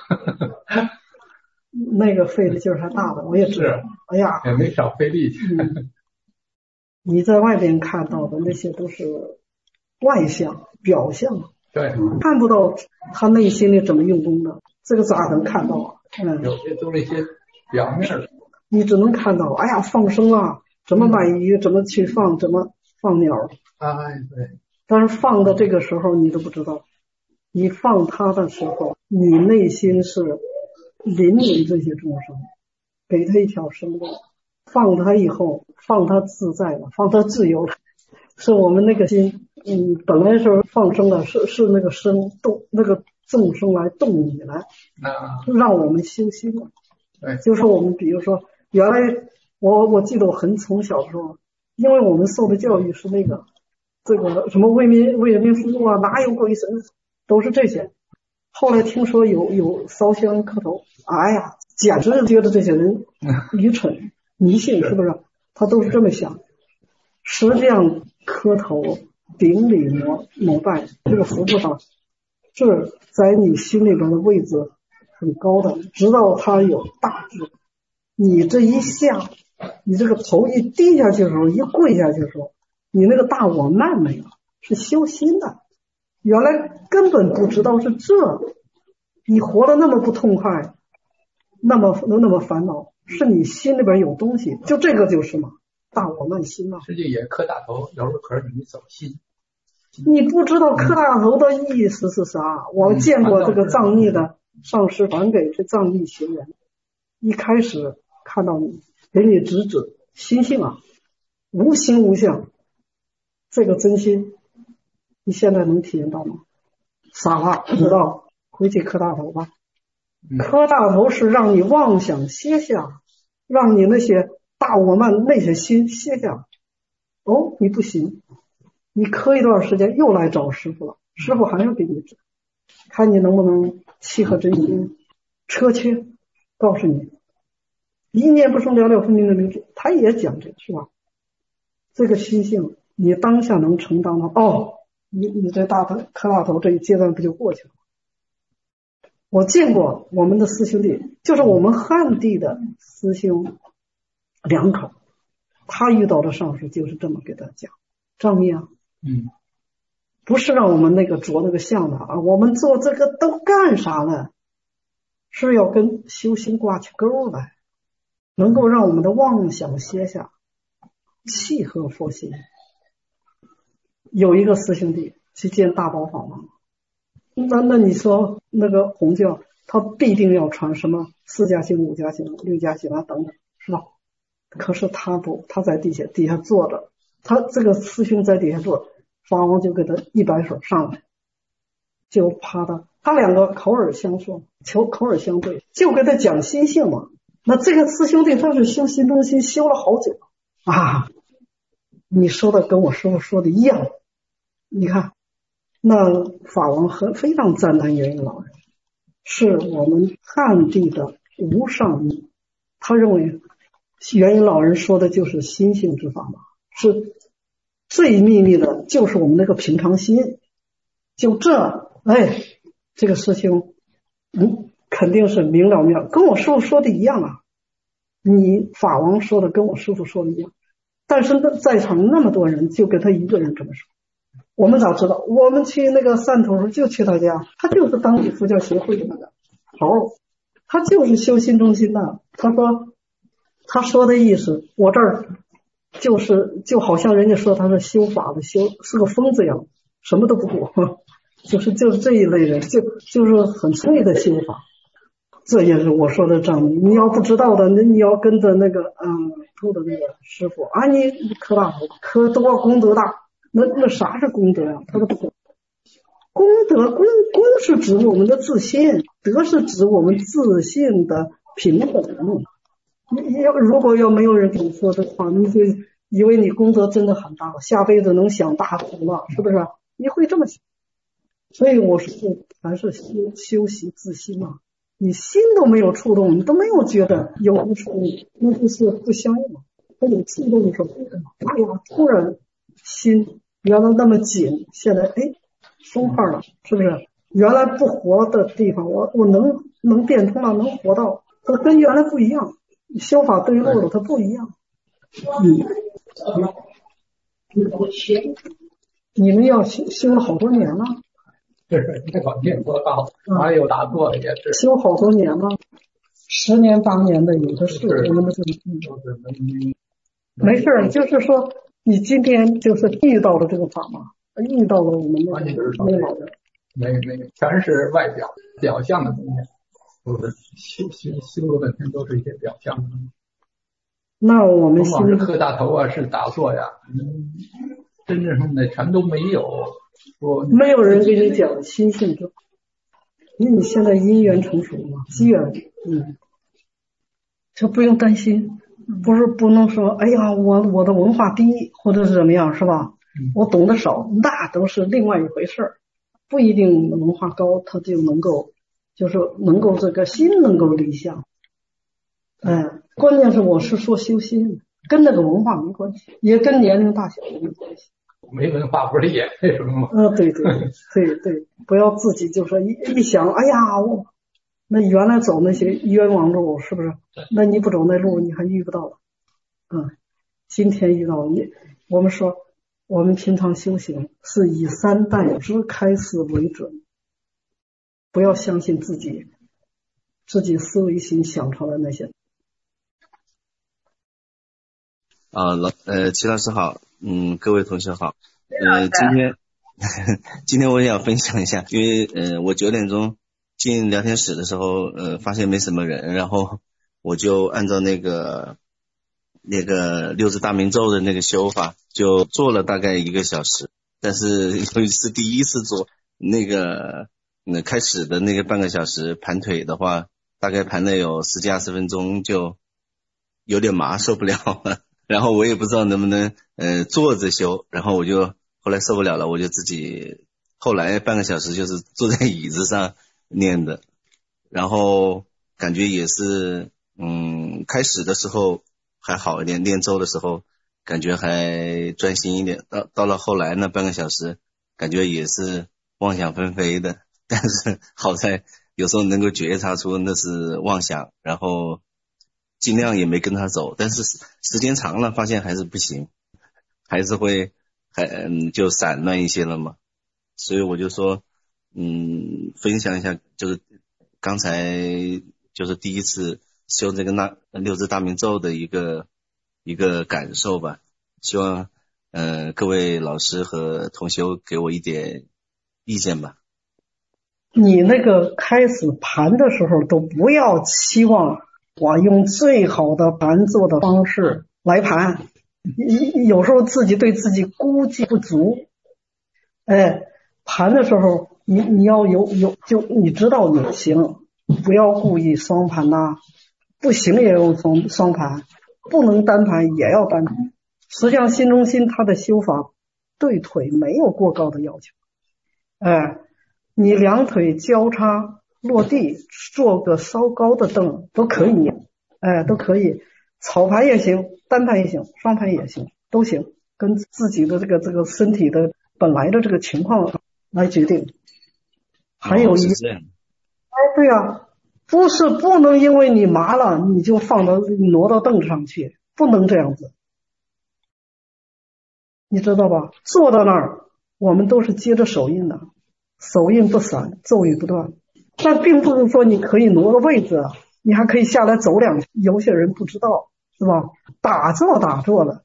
那个费的劲儿还大了，我也知道。哎呀，
也没少费力气。
嗯、你在外边看到的那些都是外向、表象，
对，
看不到他内心里怎么用功的，这个咋能看到啊？嗯，
有些都是一些表面的，
你只能看到，哎呀，放生啊。怎么买鱼，怎么去放，怎么放鸟？
哎，对。
但是放的这个时候你都不知道，你放它的时候，你内心是怜悯这些众生，给他一条生路。放他以后，放他自在了，放他自由了。是我们那个心，嗯，本来是放生的，是是那个生动，那个众生来动你来，
啊，
让我们修心了。
对，
就是我们比如说原来。我我记得我很从小的时候，因为我们受的教育是那个这个什么为民为人民服务啊，哪有鬼神，都是这些。后来听说有有烧香磕头，哎呀，简直是觉得这些人愚蠢迷信，是不是？他都是这么想。实际上磕头顶礼膜膜拜这个服务上，这在你心里边的位置很高的，直到他有大智，你这一下。你这个头一低下去的时候，一跪下去的时候，你那个大我慢没了，是修心的。原来根本不知道是这，你活得那么不痛快，那么那么烦恼，是你心里边有东西，就这个就是嘛，大我慢心嘛。
实际也磕大头，有时候可是你走心。
你不知道磕大头的意思是啥？我见过这个藏密的上师传给这藏密学员，一开始看到你。给你指指心性啊，无形无相，这个真心，你现在能体验到吗？傻了，不知道，回去磕大头吧。磕大头是让你妄想歇下，让你那些大我慢那些心歇下。哦，你不行，你磕一段时间又来找师傅了，师傅还要给你指，看你能不能契合真心。车缺，告诉你。一念不生了了分明的名字，他也讲这个是吧？这个心性，你当下能承担了，哦，你你这大头磕大头这一阶段不就过去了？我见过我们的师兄弟，就是我们汉地的师兄两口，他遇到的上师就是这么给他讲，藏密啊，
嗯，
不是让我们那个着那个相的啊，我们做这个都干啥呢？是要跟修心挂起钩来。能够让我们的妄想歇下，契合佛心。有一个师兄弟去见大宝法王，那那你说那个红教，他必定要传什么四加行、五加行、六加行啊等等，是吧？可是他不，他在底下底下坐着，他这个师兄在底下坐，法王就给他一摆手上来，就趴他，他两个口耳相说，口口耳相对，就给他讲心性嘛。那这个师兄弟他是修心中心修了好久啊，你说的跟我师父说的一样。你看那法王很非常赞叹元婴老人，是我们汉地的无上义，他认为元婴老人说的就是心性之法嘛，是最秘密的，就是我们那个平常心。就这，哎，这个师兄嗯肯定是明了明了，跟我师父说的一样啊。你法王说的跟我师父说的一样，但是在场那么多人，就跟他一个人这么说。我们咋知道？我们去那个汕头时就去他家，他就是当地佛教协会的那个头， 他就是修心中心的。他说他说的意思，我这儿就是就好像人家说他是修法的，修是个疯子样，什么都不顾，就是就是这一类人，就就是很脆的修法。这也是我说的仗义。你要不知道的，那你要跟着那个嗯偷的那个师傅啊，你磕大头，磕多功德大，那那啥是功德呀？他说不懂。功德功功是指我们的自信，德是指我们自信的平等。你要如果要没有人跟你说的话，你就以为你功德真的很大了，下辈子能享大福了，是不是？你会这么想。所以我说还是修修习自心嘛。你心都没有触动，你都没有觉得有触动，那就是不相应嘛。他有触动的时候，哎呀，突然心原来那么紧，现在哎松快了，是不是？原来不活的地方，我我能能变通了，能活到，它跟原来不一样。修法对路了，它不一样。嗯，你们要修修了好多年了。
是这个念佛道，还有打坐也是
修好多年了，十年八年的有的是。我们这嗯，没事儿，就是说你今天就是遇到了这个法嘛，遇到了我们那个没老人，
没没全是外表表象的东西，都是修修修的半天都是一些表象的东西。
那我们
往是磕大头啊，是打坐呀，嗯，真正的全都没有。
没有人给你讲心性之法，因为你现在因缘成熟嘛，机缘，嗯，就不用担心，不是不能说，哎呀，我我的文化低或者是怎么样，是吧？我懂得少，那都是另外一回事儿，不一定文化高他就能够，就是能够这个心能够离相，哎，关键是我是说修心，跟那个文化没关系，也跟年龄大小没关系。
没文化不是也为什么吗？
嗯，对对对对，不要自己就说一一想，哎呀，我那原来走那些冤枉路，是不是？那你不走那路，你还遇不到了。嗯，今天遇到你，我们说我们平常修行是以三代之开示为准，不要相信自己自己思维心想出来那些。
啊，老呃，齐老师好。嗯，各位同学好，呃，今天今天我也想分享一下，因为呃，我九点钟进聊天室的时候，呃，发现没什么人，然后我就按照那个那个六字大明咒的那个修法，就做了大概一个小时，但是由于是第一次做，那个那开始的那个半个小时盘腿的话，大概盘了有十几二十分钟，就有点麻，受不了了。然后我也不知道能不能呃坐着修，然后我就后来受不了了，我就自己后来半个小时就是坐在椅子上念的，然后感觉也是嗯开始的时候还好一点，念咒的时候感觉还专心一点，到到了后来那半个小时感觉也是妄想纷飞的，但是好在有时候能够觉察出那是妄想，然后尽量也没跟他走，但是时间长了发现还是不行，还是会还嗯就散乱一些了嘛。所以我就说嗯分享一下，就是刚才就是第一次修这个那六字大明咒的一个一个感受吧，希望呃各位老师和同修给我一点意见吧。
你那个开始盘的时候都不要期望我用最好的盘坐的方式来盘，有时候自己对自己估计不足。哎，盘的时候你你要有有就你知道你行，不要故意双盘呐、啊，不行也用双双盘，不能单盘也要单盘。实际上心中心它的修法对腿没有过高的要求，哎，你两腿交叉落地，做个稍高的凳都可以，哎，都可以，草盘也行，单盘也行，双盘也行，都行，跟自己的这个这个身体的本来的这个情况来决定。还有一，
哦、
哎，对啊，不是不能因为你麻了你就放到挪到凳子上去，不能这样子，你知道吧？坐到那儿，我们都是接着手印的，手印不散，咒语不断。但并不是说你可以挪个位置， 你还可以下来走两圈，有些人不知道，是吧？打坐打坐了，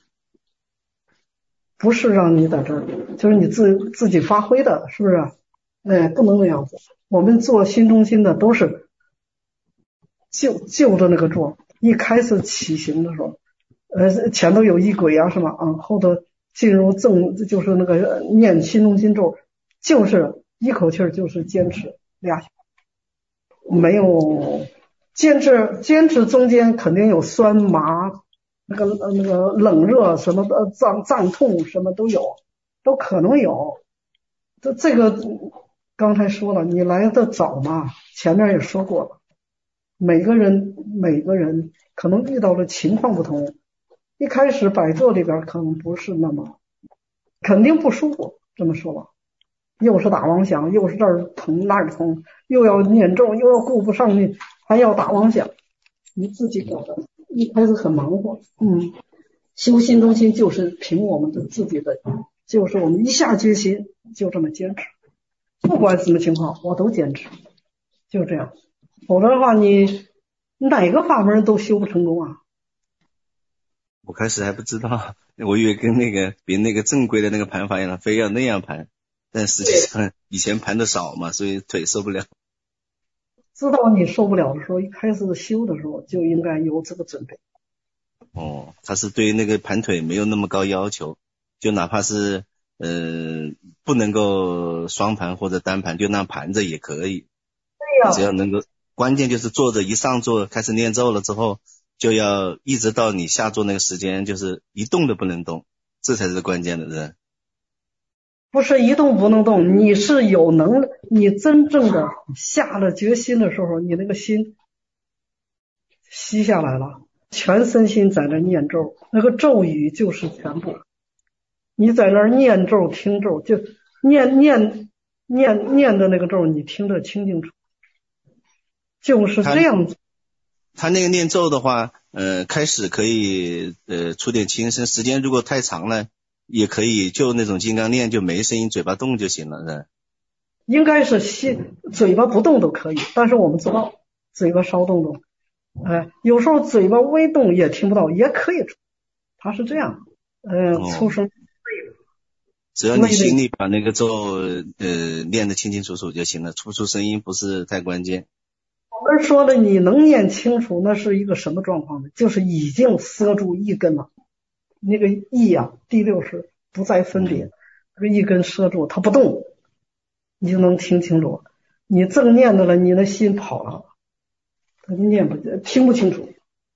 不是让你在这儿，就是你自自己发挥的，是不是？哎，不能那样子。我们做新中心的都是就就着那个坐，一开始起行的时候，呃，前头有一轨啊，是吧？啊，后头进入正就是那个念新中心咒，就是一口气儿就是坚持俩小时，没有坚持坚持中间肯定有酸麻，那个那个冷热什么的胀胀痛什么都有，都可能有。这这个刚才说了，你来的早嘛，前面也说过了，每个人每个人可能遇到的情况不同，一开始摆坐里边可能不是那么，肯定不舒服，这么说吧，又是打妄想，又是这儿疼那儿疼，又要念咒，又要顾不上去，还要打妄想，你自己搞的，一开始很忙活。嗯，修心中心就是凭我们的自己的，就是我们一下决心就这么坚持，不管什么情况我都坚持，就这样，否则的话你哪个法门都修不成功啊。
我开始还不知道，我以为跟那个别那个正规的那个盘法一样，非要那样盘，但实际上以前盘的少嘛，所以腿受不了。
知道你受不了的时候，一开始修的时候就应该有这个准备。
哦，他是对那个盘腿没有那么高要求，就哪怕是呃不能够双盘或者单盘，就那样盘着也可以。
对呀，
只要能够，关键就是坐着一上座开始念咒了之后，就要一直到你下座那个时间，就是一动都不能动，这才是关键的人。
不是一动不能动，你是有能力，你真正的下了决心的时候，你那个心吸下来了，全身心在那念咒，那个咒语就是全部。你在那儿念咒听咒，就念念念念的那个咒，你听得清清楚，就是这样子。
他那个念咒的话，呃，开始可以呃出点轻声，时间如果太长了，也可以就那种金刚念，就没声音，嘴巴动就行了，是吧？
应该是心嘴巴不动都可以，但是我们知道嘴巴稍动动，哎，有时候嘴巴微动也听不到，也可以出，他是这样，呃，
哦、
出声。
只要你心里把那个咒呃念得清清楚楚就行了，出不出声音不是太关键。
我们说的你能念清楚，那是一个什么状况呢？就是已经塞住一根了，那个意啊，第六是不再分别，这个一根塞住，它不动，你就能听清楚。你正念的了，你的心跑了，他就念不听不清楚。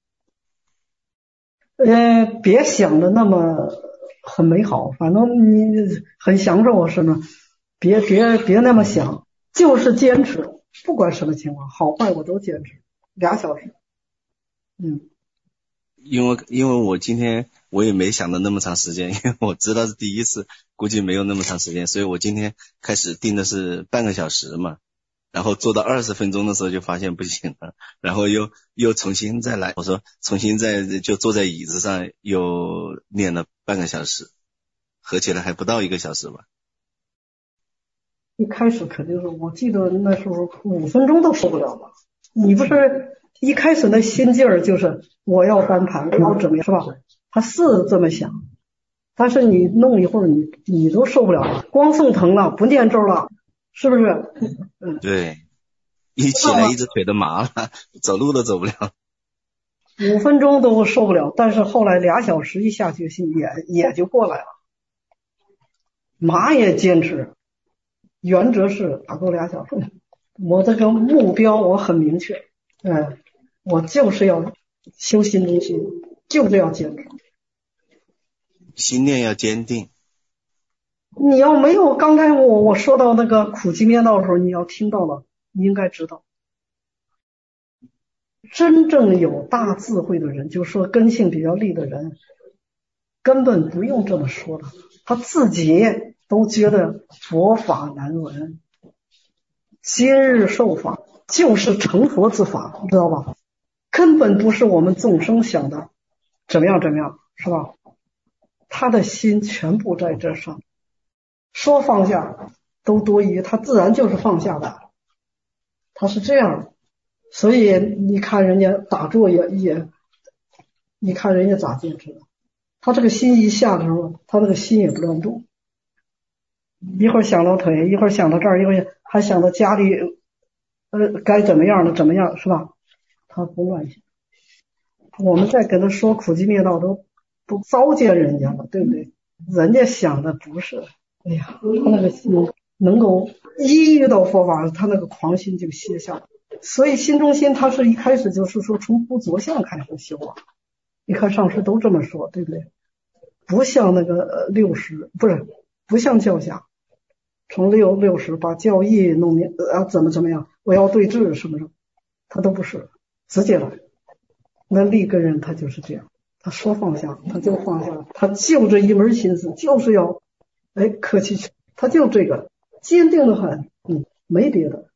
呃，别想的那么很美好，反正你很享受什么，别别别那么想，就是坚持。不管什么情况，好坏我都坚持俩小时。嗯，
因为因为我今天我也没想到那么长时间，因为我知道是第一次，估计没有那么长时间，所以我今天开始定的是半个小时嘛，然后做到二十分钟的时候就发现不行了，然后又又重新再来，我说重新再就坐在椅子上又练了半个小时，合起来还不到一个小时吧。
一开始肯定是，我记得那时候五分钟都受不了了。你不是一开始那心劲儿就是我要单盘，我要怎么样，是吧？他是这么想，但是你弄一会儿，你你都受不了了，光送疼了，不念咒了，是不是？嗯，
对，一起来一只腿都麻了，走路都走不了。
五分钟都受不了，但是后来俩小时一下决心也也就过来了，麻也坚持。原则是打够俩小时，我这个目标我很明确，嗯，我就是要修心中心，就是要坚持，
心念要坚定。
你要没有刚才我我说到那个苦集灭道的时候，你要听到了，你应该知道，真正有大智慧的人，就是说根性比较利的人，根本不用这么说的，他自己都觉得佛法难闻，今日受法就是成佛之法，你知道吧？根本不是我们众生想的怎么样怎么样，是吧？他的心全部在这上，说放下都多余，他自然就是放下的，他是这样的。 所以你看人家打坐也也，你看人家咋坚持的？他这个心一下的时候，他那个心也不乱动，一会儿想到腿，一会儿想到这儿，一会儿还想到家里呃该怎么样的怎么样，是吧？他不乱想。我们在跟他说苦集灭道都都糟践人家了，对不对？人家想的不是，哎呀，他那个心能够一遇到佛法，他那个狂心就歇下来。所以心中心他是一开始就是说从不着相开始修啊，你看上师都这么说，对不对？不像那个呃六十，不是不像教下，从六六十把教义弄明啊怎么怎么样，我要对峙什么的，他都不是直接来。那立根人他就是这样，他说放下他就放下，他就这一门心思就是要哎客气，他就这个坚定的很，嗯，没别的。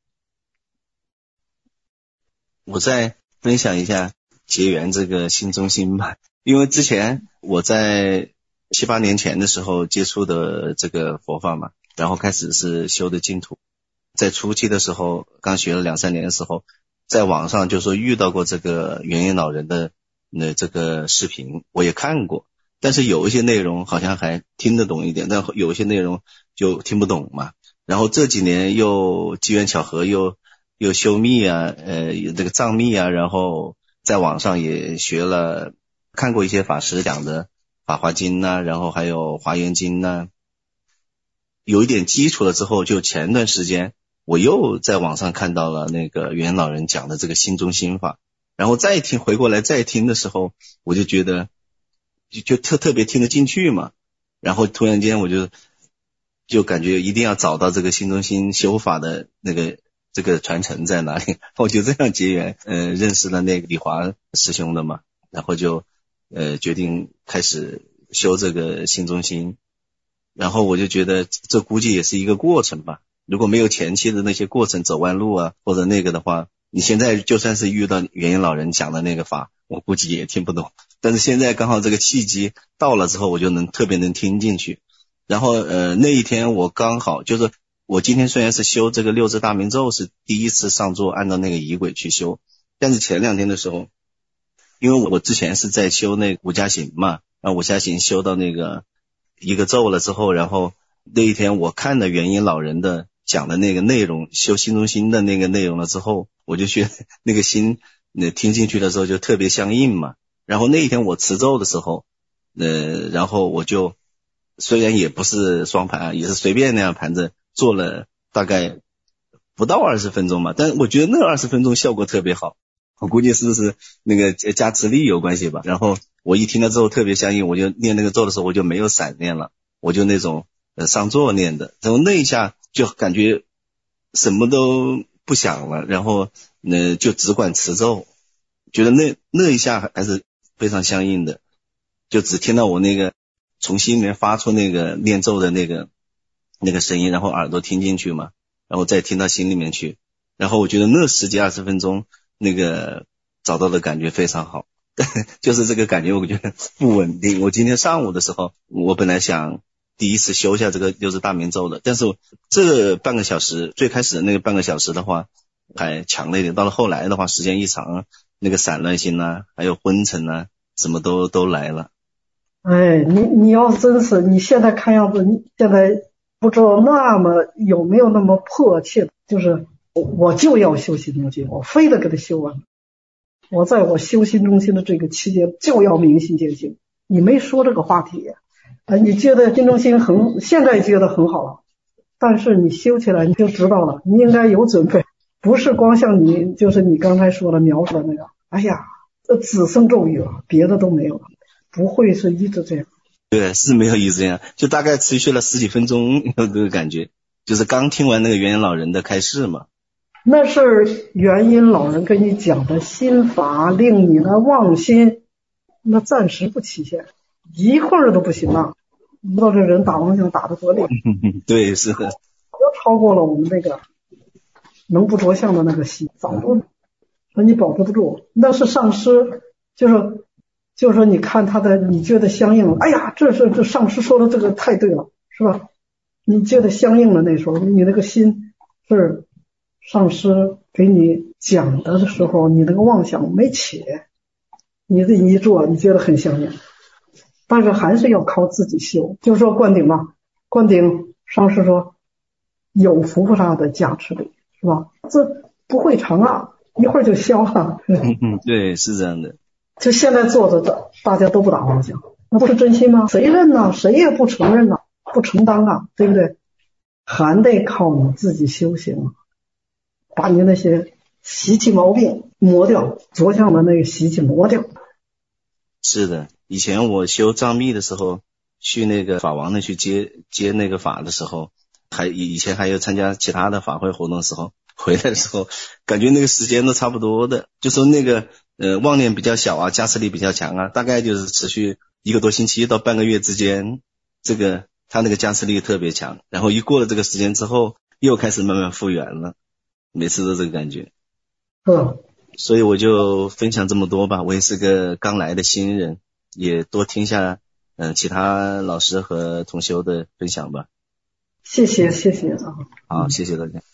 我再分享一下结缘这个心中心吧，因为之前我在七八年前的时候接触的这个佛法嘛，然后开始是修的净土，在初期的时候刚学了两三年的时候，在网上就说遇到过这个圆圆老人的那这个视频，我也看过，但是有一些内容好像还听得懂一点，但有一些内容就听不懂嘛。然后这几年又机缘巧合又又修密啊，呃，这个藏密啊，然后在网上也学了，看过一些法师讲的法华经呐、啊，然后还有华严经呐、啊，有一点基础了之后，就前段时间我又在网上看到了那个圆老人讲的这个心中心法，然后再听回过来再听的时候，我就觉得就就特特别听得进去嘛，然后突然间我就就感觉一定要找到这个心中心修法的那个这个传承在哪里，我就这样结缘，呃，认识了那个李华师兄的嘛，然后就呃决定开始修这个心中心，然后我就觉得这估计也是一个过程吧，如果没有前期的那些过程走弯路啊或者那个的话，你现在就算是遇到圆圆老人讲的那个法，我估计也听不懂，但是现在刚好这个契机到了之后，我就能特别能听进去。然后呃那一天我刚好就是我今天虽然是修这个六字大明咒是第一次上座按照那个仪轨去修，但是前两天的时候，因为我之前是在修那个五加行嘛，然后五加行修到那个一个咒了之后，然后那一天我看了圆音老人的讲的那个内容，修心中心的那个内容了之后，我就觉得那个心那听进去的时候就特别相应嘛。然后那一天我持咒的时候，呃，然后我就虽然也不是双盘，也是随便那样盘着做了大概不到二十分钟嘛，但是我觉得那二十分钟效果特别好，我估计是不是那个加持力有关系吧。然后我一听了之后特别相应，我就念那个咒的时候我就没有散念了，我就那种呃上座念的，然后那一下就感觉什么都不想了，然后呢就只管持咒，觉得那那一下还是非常相应的，就只听到我那个从心里面发出那个念咒的那个那个声音，然后耳朵听进去嘛，然后再听到心里面去，然后我觉得那十几二十分钟那个找到的感觉非常好就是这个感觉我觉得不稳定。我今天上午的时候我本来想第一次修一下这个六字大明咒的，但是这半个小时最开始的那个半个小时的话还强了一点，到了后来的话时间一长，那个散乱心啊还有昏沉啊什么都都来了。
哎，你你要真是你现在看样子，你现在不知道那么有没有那么迫切，就是我就要修心中心，我非得给他修完。我在我修心中心的这个期间就要明心见性。你没说这个话题，啊，你觉得心中心很现在觉得很好了，但是你修起来你就知道了，你应该有准备，不是光像你就是你刚才说的描述的那个，哎呀，只剩咒语了，别的都没有了。不会是一直这样，
对，是没有一直这样，就大概持续了十几分钟，有这个感觉，就是刚听完那个圆音老人的开示嘛。
那是圆音老人跟你讲的心法，令你的妄心，那暂时不起现，一会儿都不行了。不知道这人打妄想打得多厉害，
对，是的，
都超过了我们那个能不着相的那个心，早都说你保持不住。那是上师，就是。就是说你看他的你觉得相应了，哎呀这是这上师说的这个太对了，是吧？你觉得相应了，那时候你那个心是上师给你讲的时候你那个妄想没起，你这一做你觉得很香艳，但是还是要靠自己修。就说灌顶嘛，灌顶上师说有佛菩萨的加持力，是吧？这不会长啊，一会儿就消了。
嗯，对，是这样的。
就现在做的大家都不打妄想，那不是真心吗？谁认呢？谁也不承认呢，不承担啊，对不对？还得靠你自己修行，把你那些习气毛病磨掉，着相的那个习气磨掉。
是的，以前我修藏密的时候，去那个法王那去接接那个法的时候，还以前还有参加其他的法会活动的时候，回来的时候感觉那个时间都差不多的，就说那个呃妄念比较小啊，加持力比较强啊，大概就是持续一个多星期到半个月之间，这个他那个加持力特别强，然后一过了这个时间之后又开始慢慢复原了，每次都这个感觉。
嗯，
所以我就分享这么多吧，我也是个刚来的新人，也多听下嗯、呃、其他老师和同修的分享吧。
谢谢谢谢啊，
好，谢谢大家。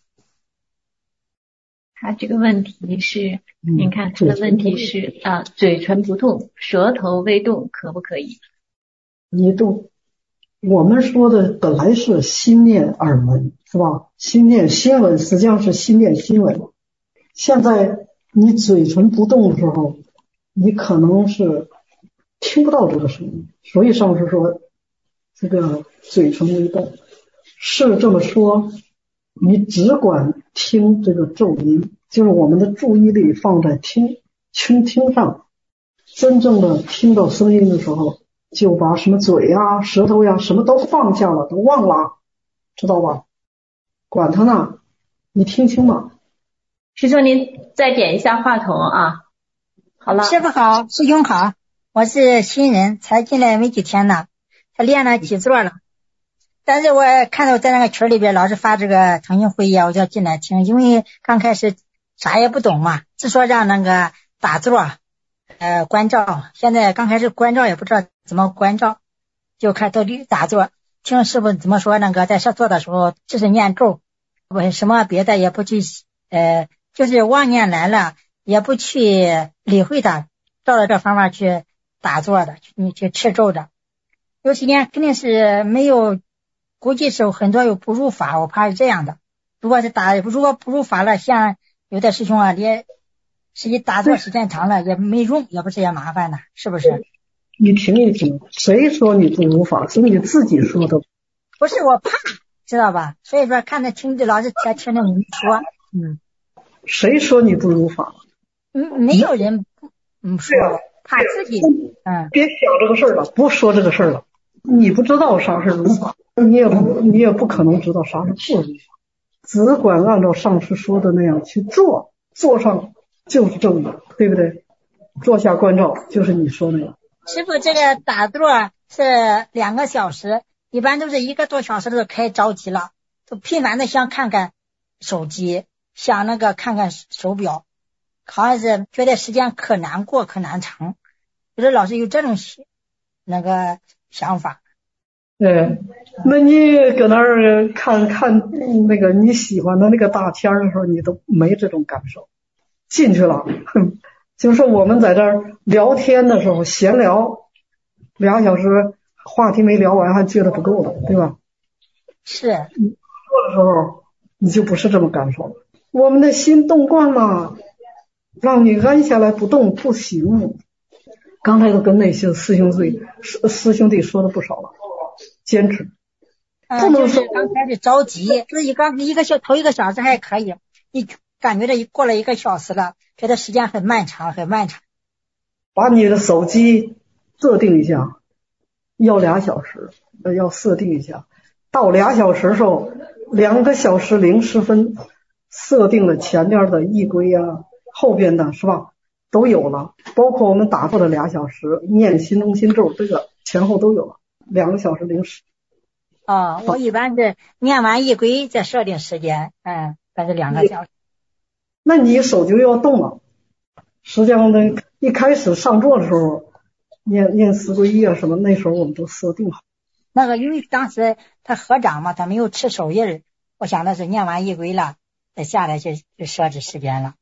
他这个问题是，您看他的问题是啊，嘴唇不动，舌头微动，可不可以？
一动，我们说的本来是心念耳闻，是吧？心念心闻，实际上是心念心闻。现在你嘴唇不动的时候，你可能是听不到这个声音，所以上师说这个嘴唇微动是这么说，你只管听这个咒音，就是我们的注意力放在听倾听上，真正的听到声音的时候，就把什么嘴呀、舌头呀什么都放下了，都忘了，知道吧？管他呢，你听清嘛。
师兄您再点一下话筒啊。好了，
师父好，师兄好，我是新人，才进来没几天呢，他练了几座了，但是我看到在那个群里边老是发这个腾讯会议啊，我就要进来听，因为刚开始啥也不懂嘛，只说让那个打坐呃关照，现在刚开始关照也不知道怎么关照，就开始打坐，听师父怎么说，那个在上坐的时候就是念咒，我什么别的也不去呃就是妄念来了也不去理会它，照着这方法去打坐的，你去持咒的。有时间肯定是没有，估计是很多有不入法，我怕是这样的。如果是打，如果不入法了，像有的师兄啊，也实际打坐时间长了也没用，也不是也麻烦的，是不是？
你听一听，谁说你不入法？是你自己说的。
不是我怕，知道吧？所以说看着听着老是在听着你说，嗯。
谁说你不如法？
嗯，没有人嗯说，怕自己嗯。
别想这个事儿了，不说这个事儿了。你不知道啥是如法，你也不你也不可能知道啥是不如法。只管按照上师说的那样去做，做上就是正的，对不对？坐下关照就是你说那样。
师父，这个打坐是两个小时，一般都是一个多小时都开着急了，都频繁的想看看手机。想那个看看手表，好像是觉得时间可难过可难长，有的老师有这种那个想法。
对，那你搁那儿看看那个你喜欢的那个大天的时候，你都没这种感受。进去了，哼，就是我们在这儿聊天的时候闲聊俩小时，话题没聊完还觉得不够了，对吧？
是。
做的时候你就不是这么感受了。我们的心动惯了，让你安下来不动不行。刚才都跟那些师兄弟师兄弟说的不少了，坚持。
不能说刚开始着急，自己刚一个小头一个小时还可以，你感觉这过了一个小时了，觉得时间很漫长很漫长。
把你的手机设定一下，要俩小时，要设定一下，到俩小时的时候，两个小时零十分。设定了前边的仪轨啊，后边的是吧，都有了，包括我们打坐的俩小时，念心中心咒，这个前后都有了，两个小时零时。
哦，我一般是念完仪轨再设定时间，嗯，但是两个小时。
那你手就要动了。实际上呢，一开始上座的时候，念念四皈依啊什么，那时候我们都设定好。
那个因为当时他合掌嘛，他没有持手印，我想的是念完仪轨了。再下来就就设置时间了，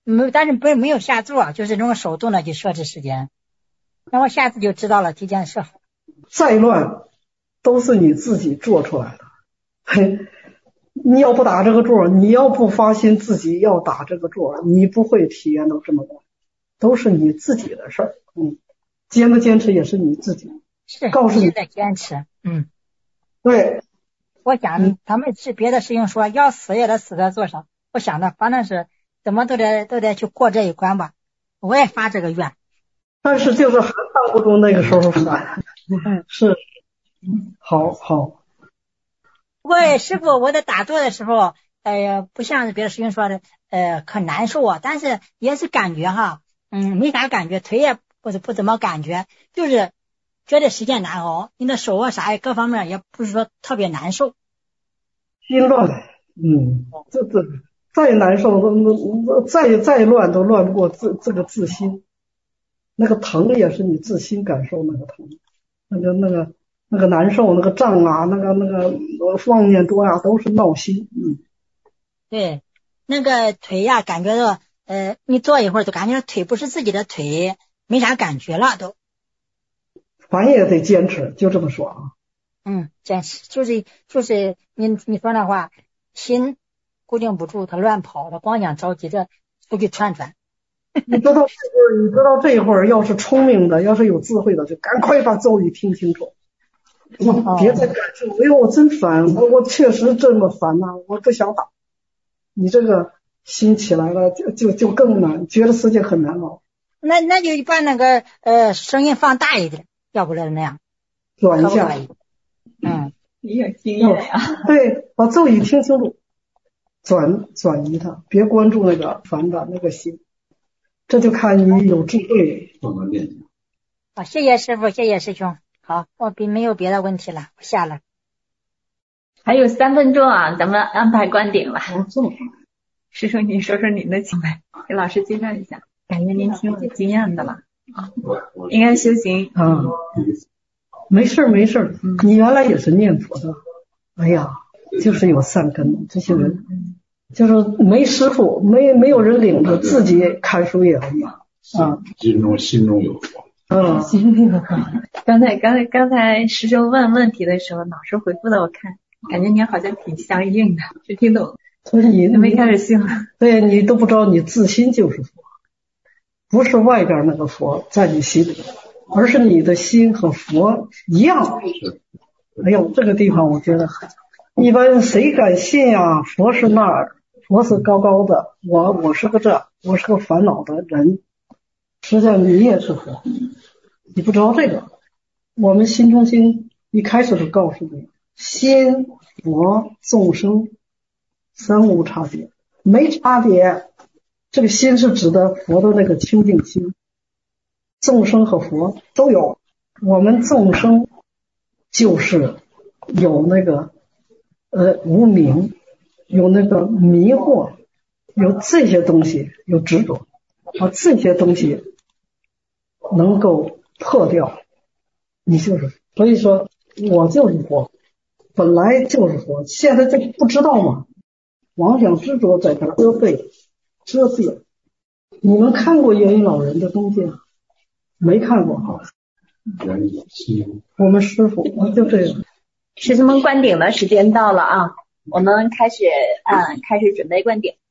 没，但是不没有下座，就是用手动的去设置时间。那我下次就知道了，提前设好。
再乱都是你自己做出来的。嘿，你要不打这个坐，你要不发心自己要打这个坐，你不会体验到这么乱，都是你自己的事儿。嗯，坚不坚持也是你自己。
是，
告诉你
在坚持。嗯，
对。
我想、嗯、他们是别的师兄说要死也得死在座上，我想的反正是怎么都得都得去过这一关吧。我也发这个愿。
但是就是还看不住那个时候烦。嗯，是。好好。
不过师傅，我在打坐的时候，呃，不像别的师兄说的，呃，可难受啊，但是也是感觉哈，嗯，没啥感觉，腿也不不怎么感觉，就是觉得时间难熬，你的手啊啥各方面也不是说特别难受。
心乱，嗯，这这再难受都再再乱都乱不过自这个自心，那个疼也是你自心感受那个疼，那个那个。那个难受，那个胀啊，那个那个妄念多呀、啊，都是闹心。嗯，
对，那个腿呀、啊，感觉到呃，你坐一会儿就感觉腿不是自己的腿，没啥感觉了都。
反正也得坚持，就这么说啊。
嗯，坚持就是就是你你说那话，心固定不住，他乱跑，他光想着急着出去窜窜。
你知道这会儿，你知道这会儿要是聪明的，要是有智慧的，就赶快把咒语听清楚。我别再感受，哎呦，我真烦，我我确实这么烦呐、啊，我不想打。你这个心起来了，就就就更难，觉得世界很难熬。
那那就把那个呃声音放大一点，要不然那样
转一下。
嗯，
你有经验呀、
啊。对，把咒语听清楚，转转移它，别关注那个烦的那个心，这就看你有智慧。
慢慢练。
好，谢谢师傅，谢谢师兄。好，我并没有别的问题了，我下了。
还有三分钟啊，咱们安排观点了。
哦，这么好。
师兄，您说说您的经验，给老师介绍一下。感觉您挺有经验的了啊，应该修行
啊。没事没事，你原来也是念佛的。哎呀，就是有善根，这些人就是没师傅，没没有人领着，自己看书也很难啊。
心中心中有佛。
嗯，
刚才刚才刚才师兄问问题的时候，老师回复的我看，感觉您好像挺相应的，就听懂。
所以你
没开始信了。对，
你都不知道你自心就是佛，不是外边那个佛在你心里，而是你的心和佛一样。哎呦，这个地方我觉得一般谁敢信呀、啊？佛是那儿，佛是高高的，我我是个这，我是个烦恼的人。实际上你也是佛，你不知道这个。我们心中心一开始就告诉你，心佛众生三无差别，没差别。这个心是指的佛的那个清净心，众生和佛都有。我们众生就是有那个呃无明，有那个迷惑，有这些东西，有执着，把这些东西能够破掉，你就是。所以说我就是佛，本来就是佛，现在这不知道吗？妄想执着在这遮蔽遮蔽。你们看过元婴老人的东西吗？没看过哈。我们师傅就这样。
师兄们观顶的时间到了啊，我们开始嗯开始准备观顶。